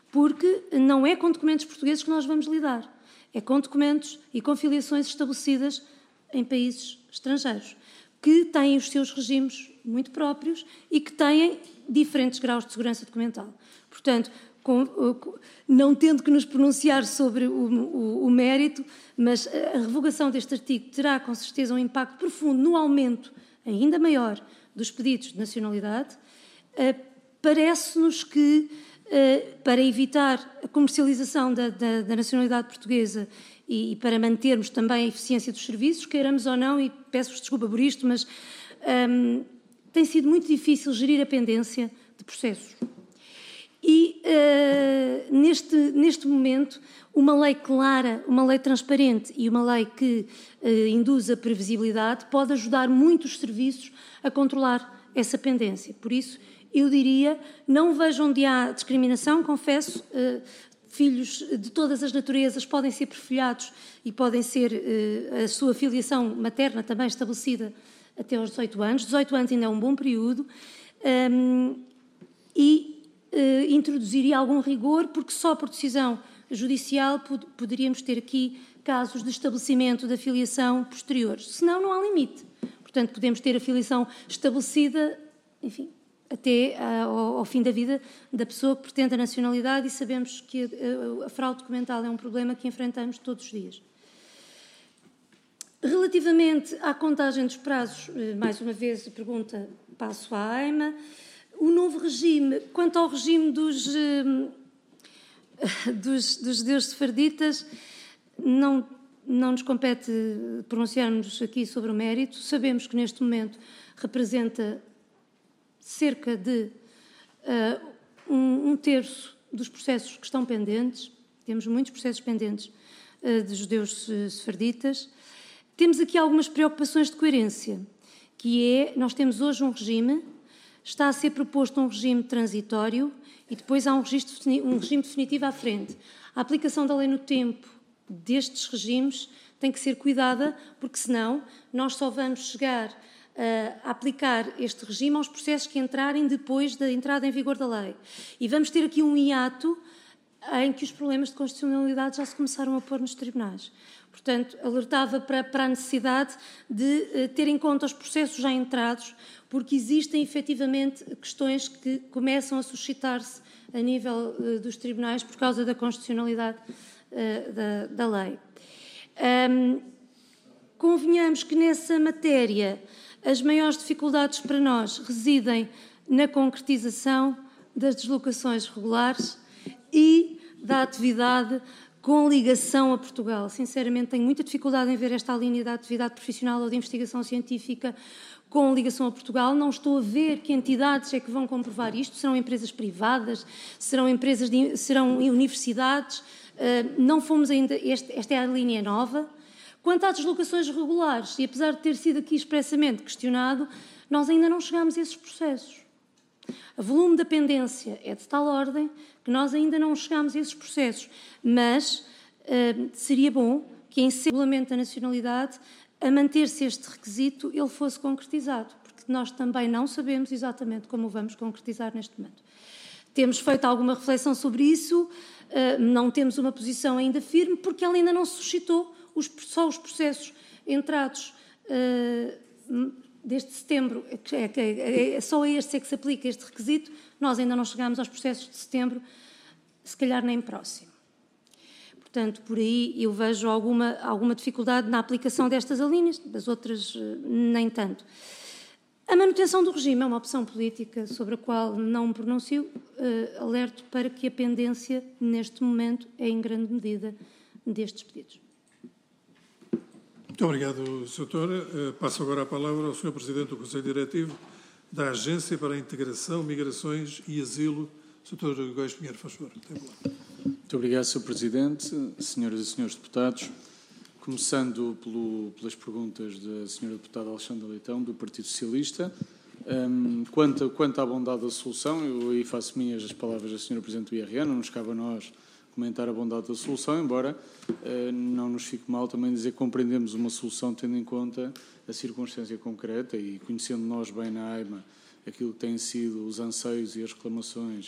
porque não é com documentos portugueses que nós vamos lidar, é com documentos e com filiações estabelecidas em países estrangeiros, que têm os seus regimes muito próprios e que têm diferentes graus de segurança documental. Portanto, com, não tendo que nos pronunciar sobre o, o, o mérito, mas a revogação deste artigo terá com certeza um impacto profundo no aumento ainda maior dos pedidos de nacionalidade. Parece-nos que, para evitar a comercialização da, da, da nacionalidade portuguesa e, e para mantermos também a eficiência dos serviços, queiramos ou não, e peço-vos desculpa por isto, mas um, tem sido muito difícil gerir a pendência de processos. E, uh, neste, neste momento, uma lei clara, uma lei transparente e uma lei que uh, induz a previsibilidade pode ajudar muitos serviços a controlar essa pendência. Por isso, eu diria, não vejo onde há discriminação, confesso, uh, filhos de todas as naturezas podem ser perfilhados e podem ser uh, a sua filiação materna também estabelecida até aos dezoito anos. dezoito anos ainda é um bom período. Um, e Uh, introduziria algum rigor, porque só por decisão judicial pod poderíamos ter aqui casos de estabelecimento da filiação posteriores. Senão, não há limite. Portanto, podemos ter a filiação estabelecida, enfim, até uh, ao, ao fim da vida da pessoa que pretende a nacionalidade, e sabemos que a, a, a fraude documental é um problema que enfrentamos todos os dias. Relativamente à contagem dos prazos, uh, mais uma vez a pergunta passo à AIMA. O novo regime, quanto ao regime dos, dos, dos judeus sefarditas, não, não nos compete pronunciarmos aqui sobre o mérito. Sabemos que neste momento representa cerca de uh, um, um terço dos processos que estão pendentes. Temos muitos processos pendentes uh, de judeus sefarditas. Temos aqui algumas preocupações de coerência, que é, nós temos hoje um regime. Está a ser proposto um regime transitório e depois há um, registro, um regime definitivo à frente. A aplicação da lei no tempo destes regimes tem que ser cuidada, porque senão nós só vamos chegar uh, a aplicar este regime aos processos que entrarem depois da entrada em vigor da lei. E vamos ter aqui um hiato em que os problemas de constitucionalidade já se começaram a pôr nos tribunais. Portanto, alertava para, para a necessidade de uh, ter em conta os processos já entrados, porque existem efetivamente questões que começam a suscitar-se a nível uh, dos tribunais por causa da constitucionalidade uh, da, da lei. Um, convenhamos que nessa matéria as maiores dificuldades para nós residem na concretização das deslocações regulares e da atividade com ligação a Portugal. Sinceramente, tenho muita dificuldade em ver esta linha da atividade profissional ou de investigação científica com ligação a Portugal. Não estou a ver que entidades é que vão comprovar isto. Serão empresas privadas? Serão empresas de, serão universidades? Uh, não fomos ainda... Este, esta é a linha nova. Quanto às deslocações regulares, e apesar de ter sido aqui expressamente questionado, nós ainda não chegámos a esses processos. O volume da pendência é de tal ordem que nós ainda não chegámos a esses processos, mas uh, seria bom que, em regulamento da nacionalidade, a manter-se este requisito, ele fosse concretizado, porque nós também não sabemos exatamente como o vamos concretizar neste momento. Temos feito alguma reflexão sobre isso, uh, não temos uma posição ainda firme, porque ela ainda não suscitou os, só os processos entrados uh, desde setembro, é, é, é só a este é que se aplica este requisito. Nós ainda não chegámos aos processos de setembro, se calhar nem próximo. Portanto, por aí eu vejo alguma, alguma dificuldade na aplicação destas alíneas, das outras nem tanto. A manutenção do regime é uma opção política sobre a qual não me pronuncio, uh, alerto para que a pendência, neste momento, é em grande medida destes pedidos. Muito obrigado, senhor doutor. Passo agora a palavra ao senhor Presidente do Conselho Diretivo da Agência para a Integração, Migrações e Asilo, senhor doutor Góis Pinheiro, faz favor. Muito obrigado, senhor Presidente, senhoras e senhores deputados. Começando pelo, pelas perguntas da senhora deputada Alexandra Leitão, do Partido Socialista. Um, quanto, quanto à bondade da solução, eu aí faço minhas as palavras da senhora Presidente do I R N, não nos cabe a nós comentar a bondade da solução, embora uh, não nos fique mal também dizer que compreendemos uma solução tendo em conta a circunstância concreta e conhecendo nós bem na AIMA aquilo que têm sido os anseios e as reclamações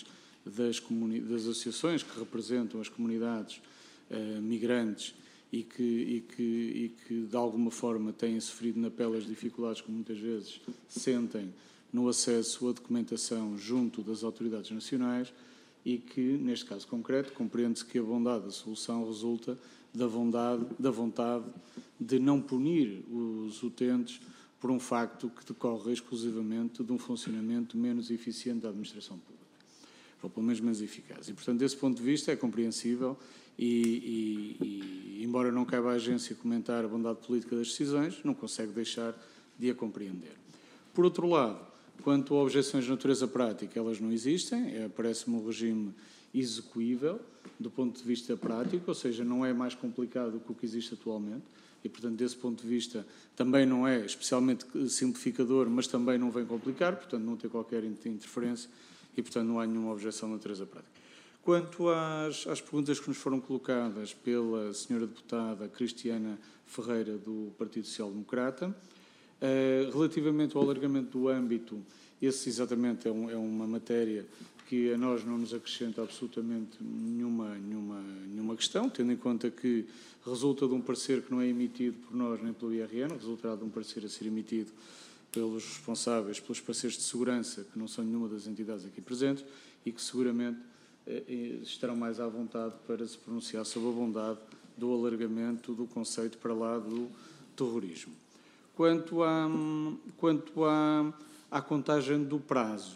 das, das associações que representam as comunidades uh, migrantes e que, e, que, e que, de alguma forma, têm sofrido na pele as dificuldades que muitas vezes sentem no acesso à documentação junto das autoridades nacionais e que, neste caso concreto, compreende-se que a bondade da solução resulta da vontade, da vontade de não punir os utentes por um facto que decorre exclusivamente de um funcionamento menos eficiente da administração pública, ou pelo menos menos eficaz. E, portanto, desse ponto de vista é compreensível e, e, e embora não caiba à agência comentar a bondade política das decisões, não consegue deixar de a compreender. Por outro lado, quanto a objeções de natureza prática, elas não existem, é, parece-me um regime execuível do ponto de vista prático, ou seja, não é mais complicado do que o que existe atualmente e, portanto, desse ponto de vista também não é especialmente simplificador, mas também não vem complicar, portanto, não tem qualquer interferência e, portanto, não há nenhuma objeção de natureza prática. Quanto às, às perguntas que nos foram colocadas pela senhora deputada Cristiana Ferreira, do Partido Social Democrata, Uh, relativamente ao alargamento do âmbito, esse exatamente é, um, é uma matéria que a nós não nos acrescenta absolutamente nenhuma, nenhuma, nenhuma questão, tendo em conta que resulta de um parecer que não é emitido por nós nem pelo I R N, resulta de um parecer a ser emitido pelos responsáveis, pelos parceiros de segurança, que não são nenhuma das entidades aqui presentes, e que seguramente eh, estarão mais à vontade para se pronunciar sobre a bondade do alargamento do conceito para lá do terrorismo. Quanto à, quanto à, à contagem do prazo,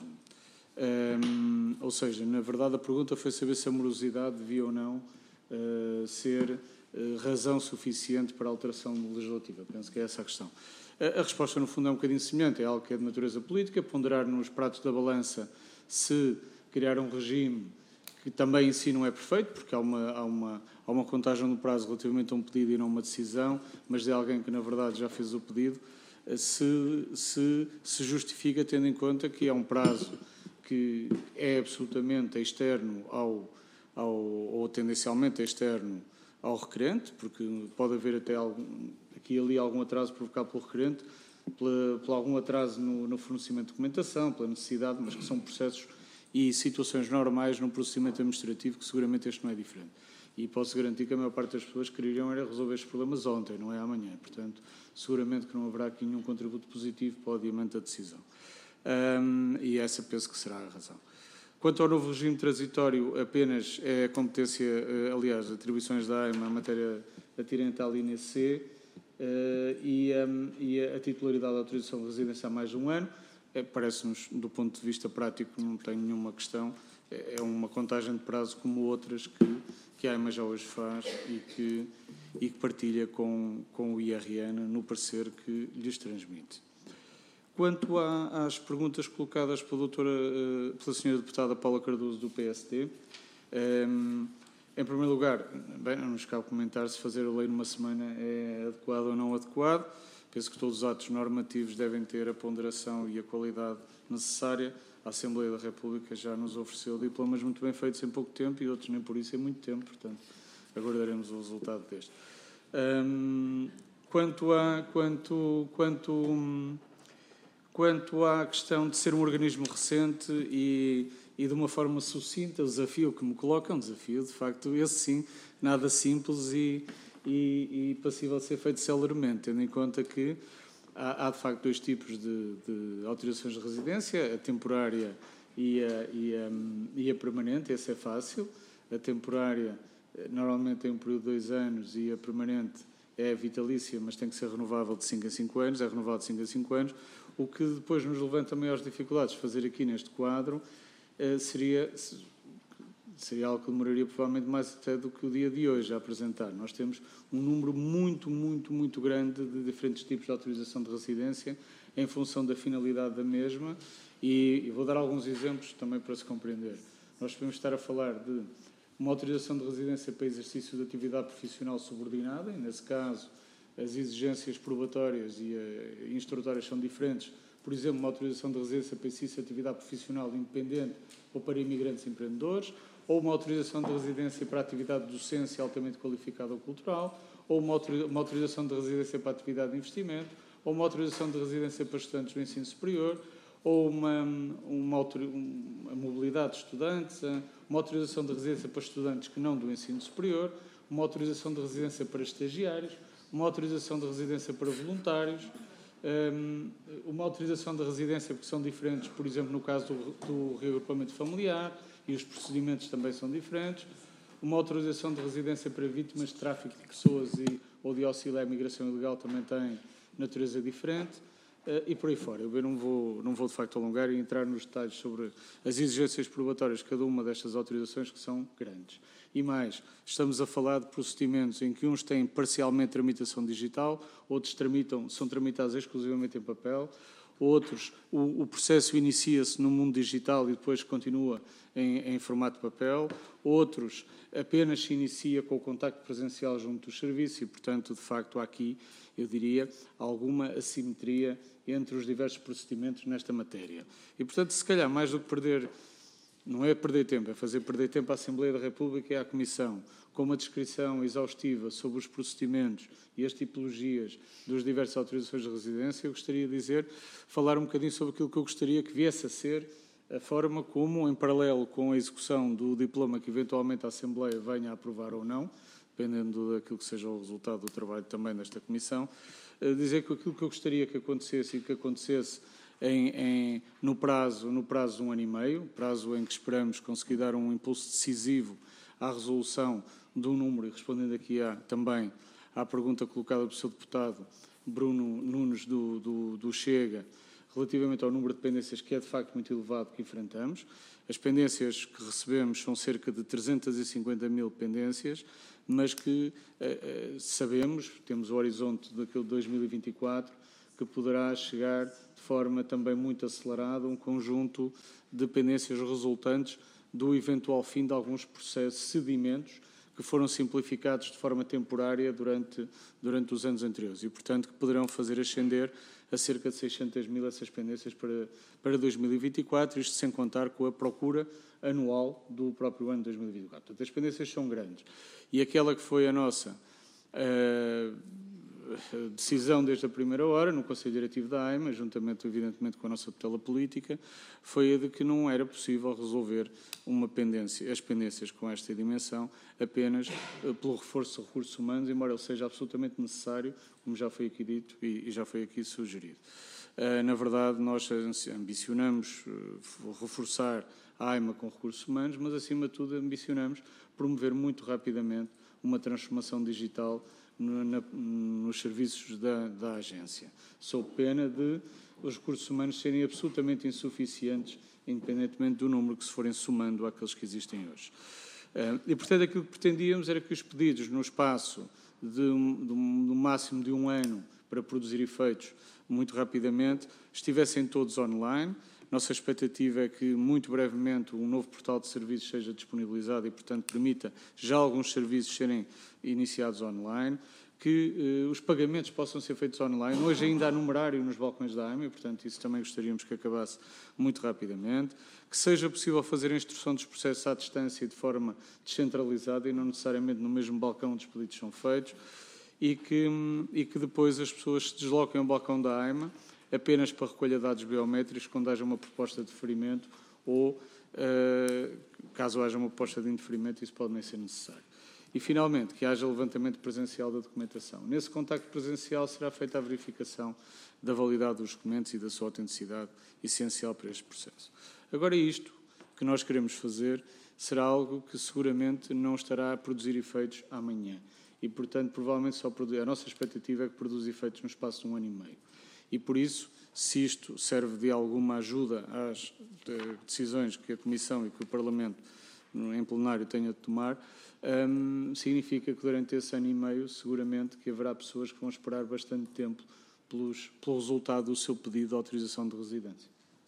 um, ou seja, na verdade a pergunta foi saber se a morosidade devia ou não uh, ser uh, razão suficiente para a alteração legislativa. Penso que é essa a questão. A, a resposta, no fundo, é um bocadinho semelhante, é algo que é de natureza política, ponderar nos pratos da balança se criar um regime que também em si não é perfeito, porque há uma, há uma, há uma contagem do prazo relativamente a um pedido e não uma decisão, mas de alguém que, na verdade, já fez o pedido, se, se, se justifica tendo em conta que é um prazo que é absolutamente externo ao, ao, ou tendencialmente externo ao requerente, porque pode haver até algum, aqui e ali algum atraso provocado pelo requerente, pela, pela algum atraso no, no fornecimento de documentação, pela necessidade, mas que são processos e situações normais num procedimento administrativo, que seguramente este não é diferente. E posso garantir que a maior parte das pessoas queriam era resolver estes problemas ontem, não é amanhã. Portanto, seguramente que não haverá aqui nenhum contributo positivo para o adiamento da decisão. Um, e essa penso que será a razão. Quanto ao novo regime transitório, apenas é a competência, aliás, atribuições da AIMA, a matéria atirente à linha C, uh, e, um, e a titularidade da autorização de residência há mais de um ano. É, parece-nos, do ponto de vista prático, não tem nenhuma questão. É, é uma contagem de prazo como outras que, que a AIMA já hoje faz e que, e que partilha com, com o I R N no parecer que lhes transmite. Quanto à, às perguntas colocadas pela, doutora, pela senhora deputada Paula Cardoso, do P S D, um, em primeiro lugar, bem, não nos cabe comentar se fazer a lei numa semana é adequado ou não adequado. Penso que todos os atos normativos devem ter a ponderação e a qualidade necessária. A Assembleia da República já nos ofereceu diplomas muito bem feitos em pouco tempo e outros nem por isso em muito tempo, portanto, aguardaremos o resultado deste. Um, quanto, a, quanto, quanto, quanto à questão de ser um organismo recente e, e de uma forma sucinta, o desafio que me coloca é um desafio, de facto, esse sim, nada simples e... E, e passível de ser feito celermente, tendo em conta que há, há de facto dois tipos de, de autorizações de residência, a temporária e a, e, a, e a permanente. Essa é fácil. A temporária normalmente tem um período de dois anos e a permanente é vitalícia, mas tem que ser renovável de cinco a cinco anos, é renovado de cinco a cinco anos, o que depois nos levanta maiores dificuldades. Fazer aqui neste quadro seria... seria algo que demoraria provavelmente mais até do que o dia de hoje a apresentar. Nós temos um número muito, muito, muito grande de diferentes tipos de autorização de residência em função da finalidade da mesma e, e vou dar alguns exemplos também para se compreender. Nós podemos estar a falar de uma autorização de residência para exercício de atividade profissional subordinada, e nesse caso as exigências probatórias e uh, instrutórias são diferentes. Por exemplo, uma autorização de residência para exercício de atividade profissional independente ou para imigrantes empreendedores, ou uma autorização de residência para atividade de docência altamente qualificada ou cultural, ou uma autorização de residência para atividade de investimento, ou uma autorização de residência para estudantes do ensino superior, ou uma, uma, uma mobilidade de estudantes, uma autorização de residência para estudantes que não do ensino superior, uma autorização de residência para estagiários, uma autorização de residência para voluntários, uma autorização de residência porque são diferentes, por exemplo, no caso do, do reagrupamento familiar, e os procedimentos também são diferentes, uma autorização de residência para vítimas de tráfico de pessoas e, ou de auxílio à imigração ilegal também tem natureza diferente, e por aí fora. Eu não vou, não vou de facto alongar e entrar nos detalhes sobre as exigências probatórias de cada uma destas autorizações, que são grandes. E mais, estamos a falar de procedimentos em que uns têm parcialmente tramitação digital, outros tramitam, são tramitados exclusivamente em papel, outros, o, o processo inicia-se no mundo digital e depois continua em, em formato de papel, outros apenas se inicia com o contacto presencial junto dos serviços e, portanto, de facto, há aqui, eu diria, alguma assimetria entre os diversos procedimentos nesta matéria. E, portanto, se calhar, mais do que perder, não é perder tempo, é fazer perder tempo à Assembleia da República e à Comissão, com uma descrição exaustiva sobre os procedimentos e as tipologias das diversas autorizações de residência, eu gostaria de dizer, falar um bocadinho sobre aquilo que eu gostaria que viesse a ser a forma como, em paralelo com a execução do diploma que eventualmente a Assembleia venha a aprovar ou não, dependendo daquilo que seja o resultado do trabalho também desta Comissão, dizer que aquilo que eu gostaria que acontecesse e que acontecesse em, em, no, prazo, no prazo de um ano e meio, prazo em que esperamos conseguir dar um impulso decisivo à resolução do número, e respondendo aqui à, também à pergunta colocada pelo seu deputado Bruno Nunes do, do, do Chega, relativamente ao número de pendências que é de facto muito elevado que enfrentamos. As pendências que recebemos são cerca de trezentas e cinquenta mil pendências, mas que eh, sabemos, temos o horizonte daquele de dois mil e vinte e quatro, que poderá chegar de forma também muito acelerada um conjunto de pendências resultantes do eventual fim de alguns processos, sedimentos, que foram simplificados de forma temporária durante, durante os anos anteriores e, portanto, que poderão fazer ascender a cerca de seiscentas mil essas pendências para, para dois mil e vinte e quatro, isto sem contar com a procura anual do próprio ano de dois mil e vinte e quatro. Portanto, as pendências são grandes. E aquela que foi a nossa uh, decisão desde a primeira hora, no Conselho Diretivo da AIMA, juntamente, evidentemente, com a nossa tutela política, foi a de que não era possível resolver uma pendência, as pendências com esta dimensão apenas uh, pelo reforço de recursos humanos, embora ele seja absolutamente necessário, como já foi aqui dito e, e já foi aqui sugerido. Uh, na verdade, nós ambicionamos uh, reforçar a AIMA com recursos humanos, mas, acima de tudo, ambicionamos promover muito rapidamente uma transformação digital no, na, nos serviços da, da agência, sob pena de os recursos humanos serem absolutamente insuficientes, independentemente do número que se forem somando àqueles que existem hoje. Uh, e, portanto, aquilo que pretendíamos era que os pedidos, no espaço de um, de um, no máximo de um ano, para produzir efeitos muito rapidamente, estivessem todos online. Nossa expectativa é que, muito brevemente, um novo portal de serviços seja disponibilizado e, portanto, permita já alguns serviços serem iniciados online, que eh, os pagamentos possam ser feitos online. Hoje ainda há numerário nos balcões da AIMA, e, portanto, isso também gostaríamos que acabasse muito rapidamente. Que seja possível fazer a instrução dos processos à distância e de forma descentralizada e não necessariamente no mesmo balcão onde os pedidos são feitos, e que, e que depois as pessoas se desloquem ao balcão da AIMA apenas para recolha de dados biométricos quando haja uma proposta de deferimento ou, uh, caso haja uma proposta de indeferimento, isso pode nem ser necessário. E, finalmente, que haja levantamento presencial da documentação. Nesse contacto presencial será feita a verificação da validade dos documentos e da sua autenticidade, essencial para este processo. Agora, isto que nós queremos fazer será algo que seguramente não estará a produzir efeitos amanhã. E, portanto, provavelmente só produzir. A nossa expectativa é que produza efeitos no espaço de um ano e meio. E, por isso, se isto serve de alguma ajuda às decisões que a Comissão e que o Parlamento, em plenário, tenha de tomar, hum, significa que durante esse ano e meio, seguramente, que haverá pessoas que vão esperar bastante tempo pelos, pelo resultado do seu pedido de autorização de residência.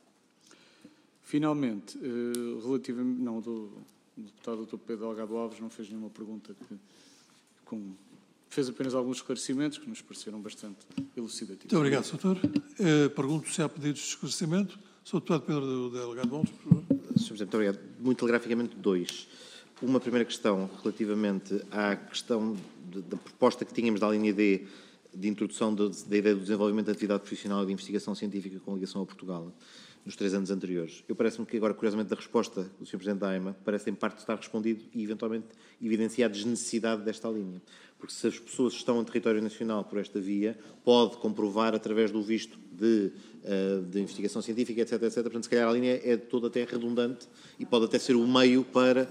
Finalmente, eh, relativamente... Não, do, o deputado doutor Pedro Delgado Alves não fez nenhuma pergunta que... Com, fez apenas alguns esclarecimentos que nos pareceram bastante elucidativos. Muito obrigado, doutor. Uh, pergunto se há pedidos de esclarecimento. senhor Deputado Pedro Delgado Alves, por favor. senhor Presidente, muito obrigado. Muito telegraficamente, dois. Uma primeira questão relativamente à questão de, da proposta que tínhamos da linha D de introdução de, da ideia do desenvolvimento da atividade profissional e de investigação científica com ligação a Portugal. nos três anos anteriores. Eu parece-me que agora, curiosamente, da resposta do senhor Presidente da AIMA, parece em parte estar respondido e, eventualmente, evidenciar a desnecessidade desta linha. Porque se as pessoas estão em território nacional por esta via, pode comprovar através do visto de, uh, de investigação científica, etc, etcétera. Portanto, se calhar a linha é toda até redundante e pode até ser o meio para...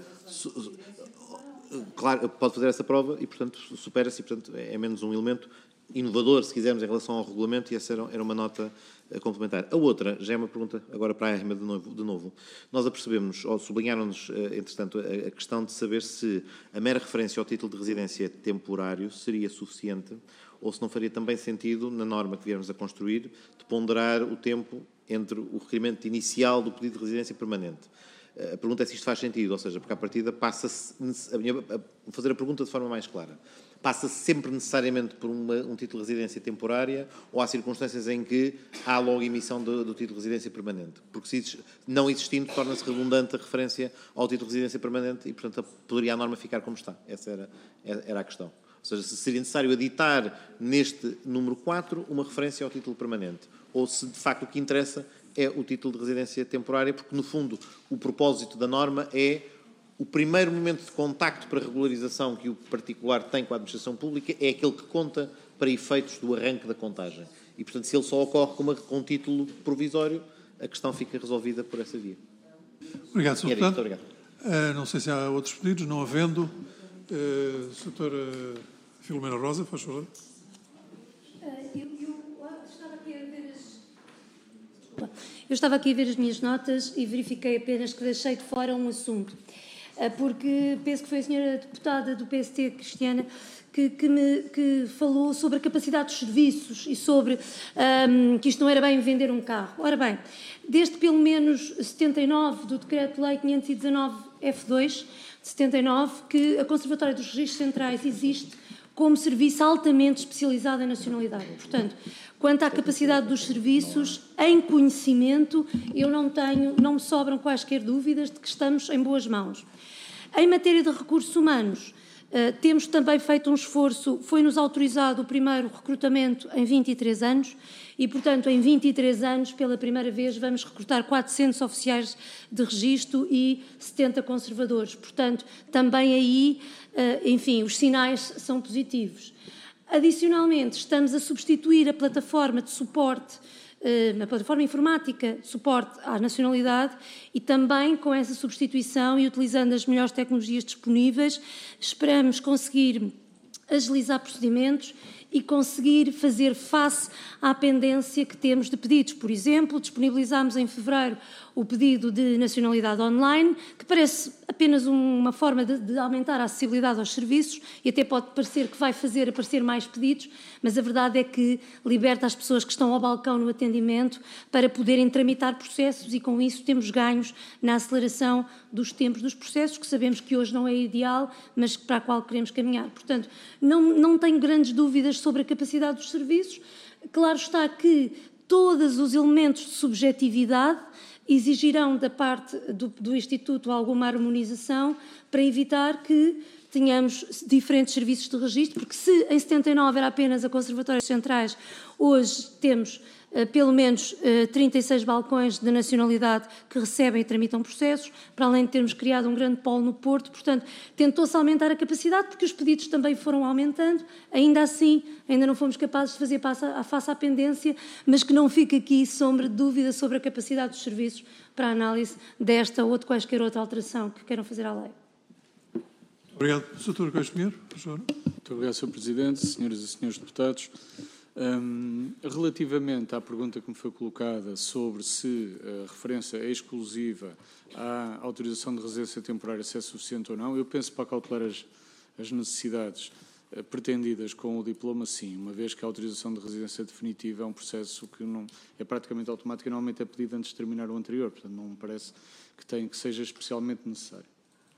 Claro, pode fazer essa prova e, portanto, supera-se e, portanto, é menos um elemento inovador, se quisermos, em relação ao regulamento, e essa era uma nota complementar. A outra, já é uma pergunta agora para a AIMA de novo. De novo. Nós apercebemos, ou sublinharam-nos, entretanto, a questão de saber se a mera referência ao título de residência temporário seria suficiente ou se não faria também sentido, na norma que viemos a construir, de ponderar o tempo entre o requerimento inicial do pedido de residência permanente. A pergunta é se isto faz sentido, ou seja, porque à partida passa-se, a minha, a fazer a pergunta de forma mais clara, passa-se sempre necessariamente por uma, um título de residência temporária ou há circunstâncias em que há logo emissão do, do título de residência permanente? Porque se não existindo, torna-se redundante a referência ao título de residência permanente e, portanto, poderia a norma ficar como está. Essa era, era a questão. Ou seja, se seria necessário aditar neste número quatro uma referência ao título permanente ou se, de facto, o que interessa é o título de residência temporária, porque, no fundo, o propósito da norma é o primeiro momento de contacto para regularização que o particular tem com a administração pública é aquele que conta para efeitos do arranque da contagem. E, portanto, se ele só ocorre com, uma, com um título provisório, a questão fica resolvida por essa via. Obrigado, senhor Deputado. Obrigado. Uh, não sei se há outros pedidos, não havendo. Uh, doutora Filomena Rosa, faz favor. Eu estava aqui a ver as minhas notas e verifiquei apenas que deixei de fora um assunto, porque penso que foi a senhora deputada do P S T, Cristiana, que, que, me, que falou sobre a capacidade dos serviços e sobre um, que isto não era bem vender um carro. Ora bem, desde pelo menos setenta e nove do Decreto-Lei quinhentos e dezanove F dois, de setenta e nove, que a Conservatória dos Registros Centrais existe como serviço altamente especializado em nacionalidade. Portanto, quanto à capacidade dos serviços, em conhecimento, eu não tenho, não me sobram quaisquer dúvidas de que estamos em boas mãos. Em matéria de recursos humanos, uh, temos também feito um esforço, foi-nos autorizado o primeiro recrutamento em vinte e três anos e, portanto, em vinte e três anos, pela primeira vez, vamos recrutar quatrocentos oficiais de registro e setenta conservadores. Portanto, também aí, uh, enfim, os sinais são positivos. Adicionalmente, estamos a substituir a plataforma de suporte, a plataforma informática de suporte à nacionalidade e também com essa substituição e utilizando as melhores tecnologias disponíveis, esperamos conseguir agilizar procedimentos e conseguir fazer face à pendência que temos de pedidos. Por exemplo, disponibilizámos em fevereiro o pedido de nacionalidade online, que parece apenas uma forma de, de aumentar a acessibilidade aos serviços e até pode parecer que vai fazer aparecer mais pedidos, mas a verdade é que liberta as pessoas que estão ao balcão no atendimento para poderem tramitar processos e com isso temos ganhos na aceleração dos tempos dos processos, que sabemos que hoje não é ideal, mas para a qual queremos caminhar. Portanto, não, não tenho grandes dúvidas sobre a capacidade dos serviços. Claro está que todos os elementos de subjetividade exigirão da parte do, do Instituto alguma harmonização para evitar que tenhamos diferentes serviços de registro, porque se em setenta e nove era apenas a Conservatórios Centrais, hoje temos uh, pelo menos uh, trinta e seis balcões de nacionalidade que recebem e tramitam processos, para além de termos criado um grande polo no Porto. Portanto, tentou-se aumentar a capacidade, porque os pedidos também foram aumentando, ainda assim, ainda não fomos capazes de fazer face à pendência, mas que não fique aqui sombra de dúvida sobre a capacidade dos serviços para a análise desta ou de quaisquer outra alteração que queiram fazer à lei. Obrigado. doutor Góes Pinheiro, por favor. Muito obrigado, senhor Presidente, senhoras e senhores deputados. Um, relativamente à pergunta que me foi colocada sobre se a referência é exclusiva à autorização de residência temporária, se é suficiente ou não, eu penso para cautelar as, as necessidades uh, pretendidas com o diploma, sim, uma vez que a autorização de residência definitiva é um processo que não, é praticamente automático e normalmente é pedido antes de terminar o anterior, portanto não me parece que, tem, que seja especialmente necessário.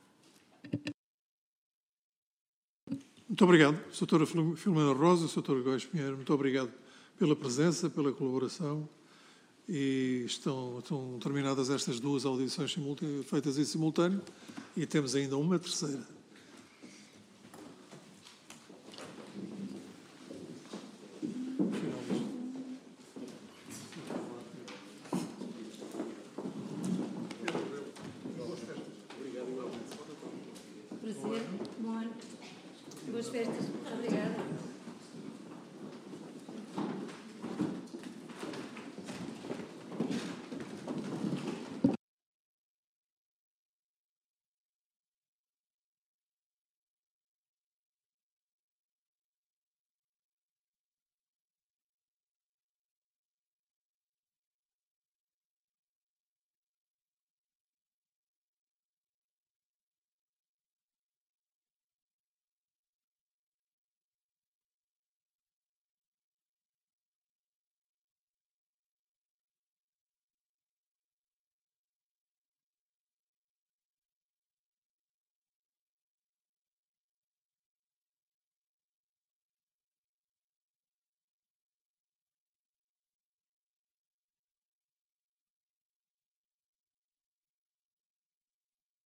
Muito obrigado, doutora Filomena Rosa, doutor Góes Pinheiro, muito obrigado pela presença, pela colaboração e estão, estão terminadas estas duas audições feitas em simultâneo e temos ainda uma terceira. prazer. Bom ano. Boas festas. Obrigada.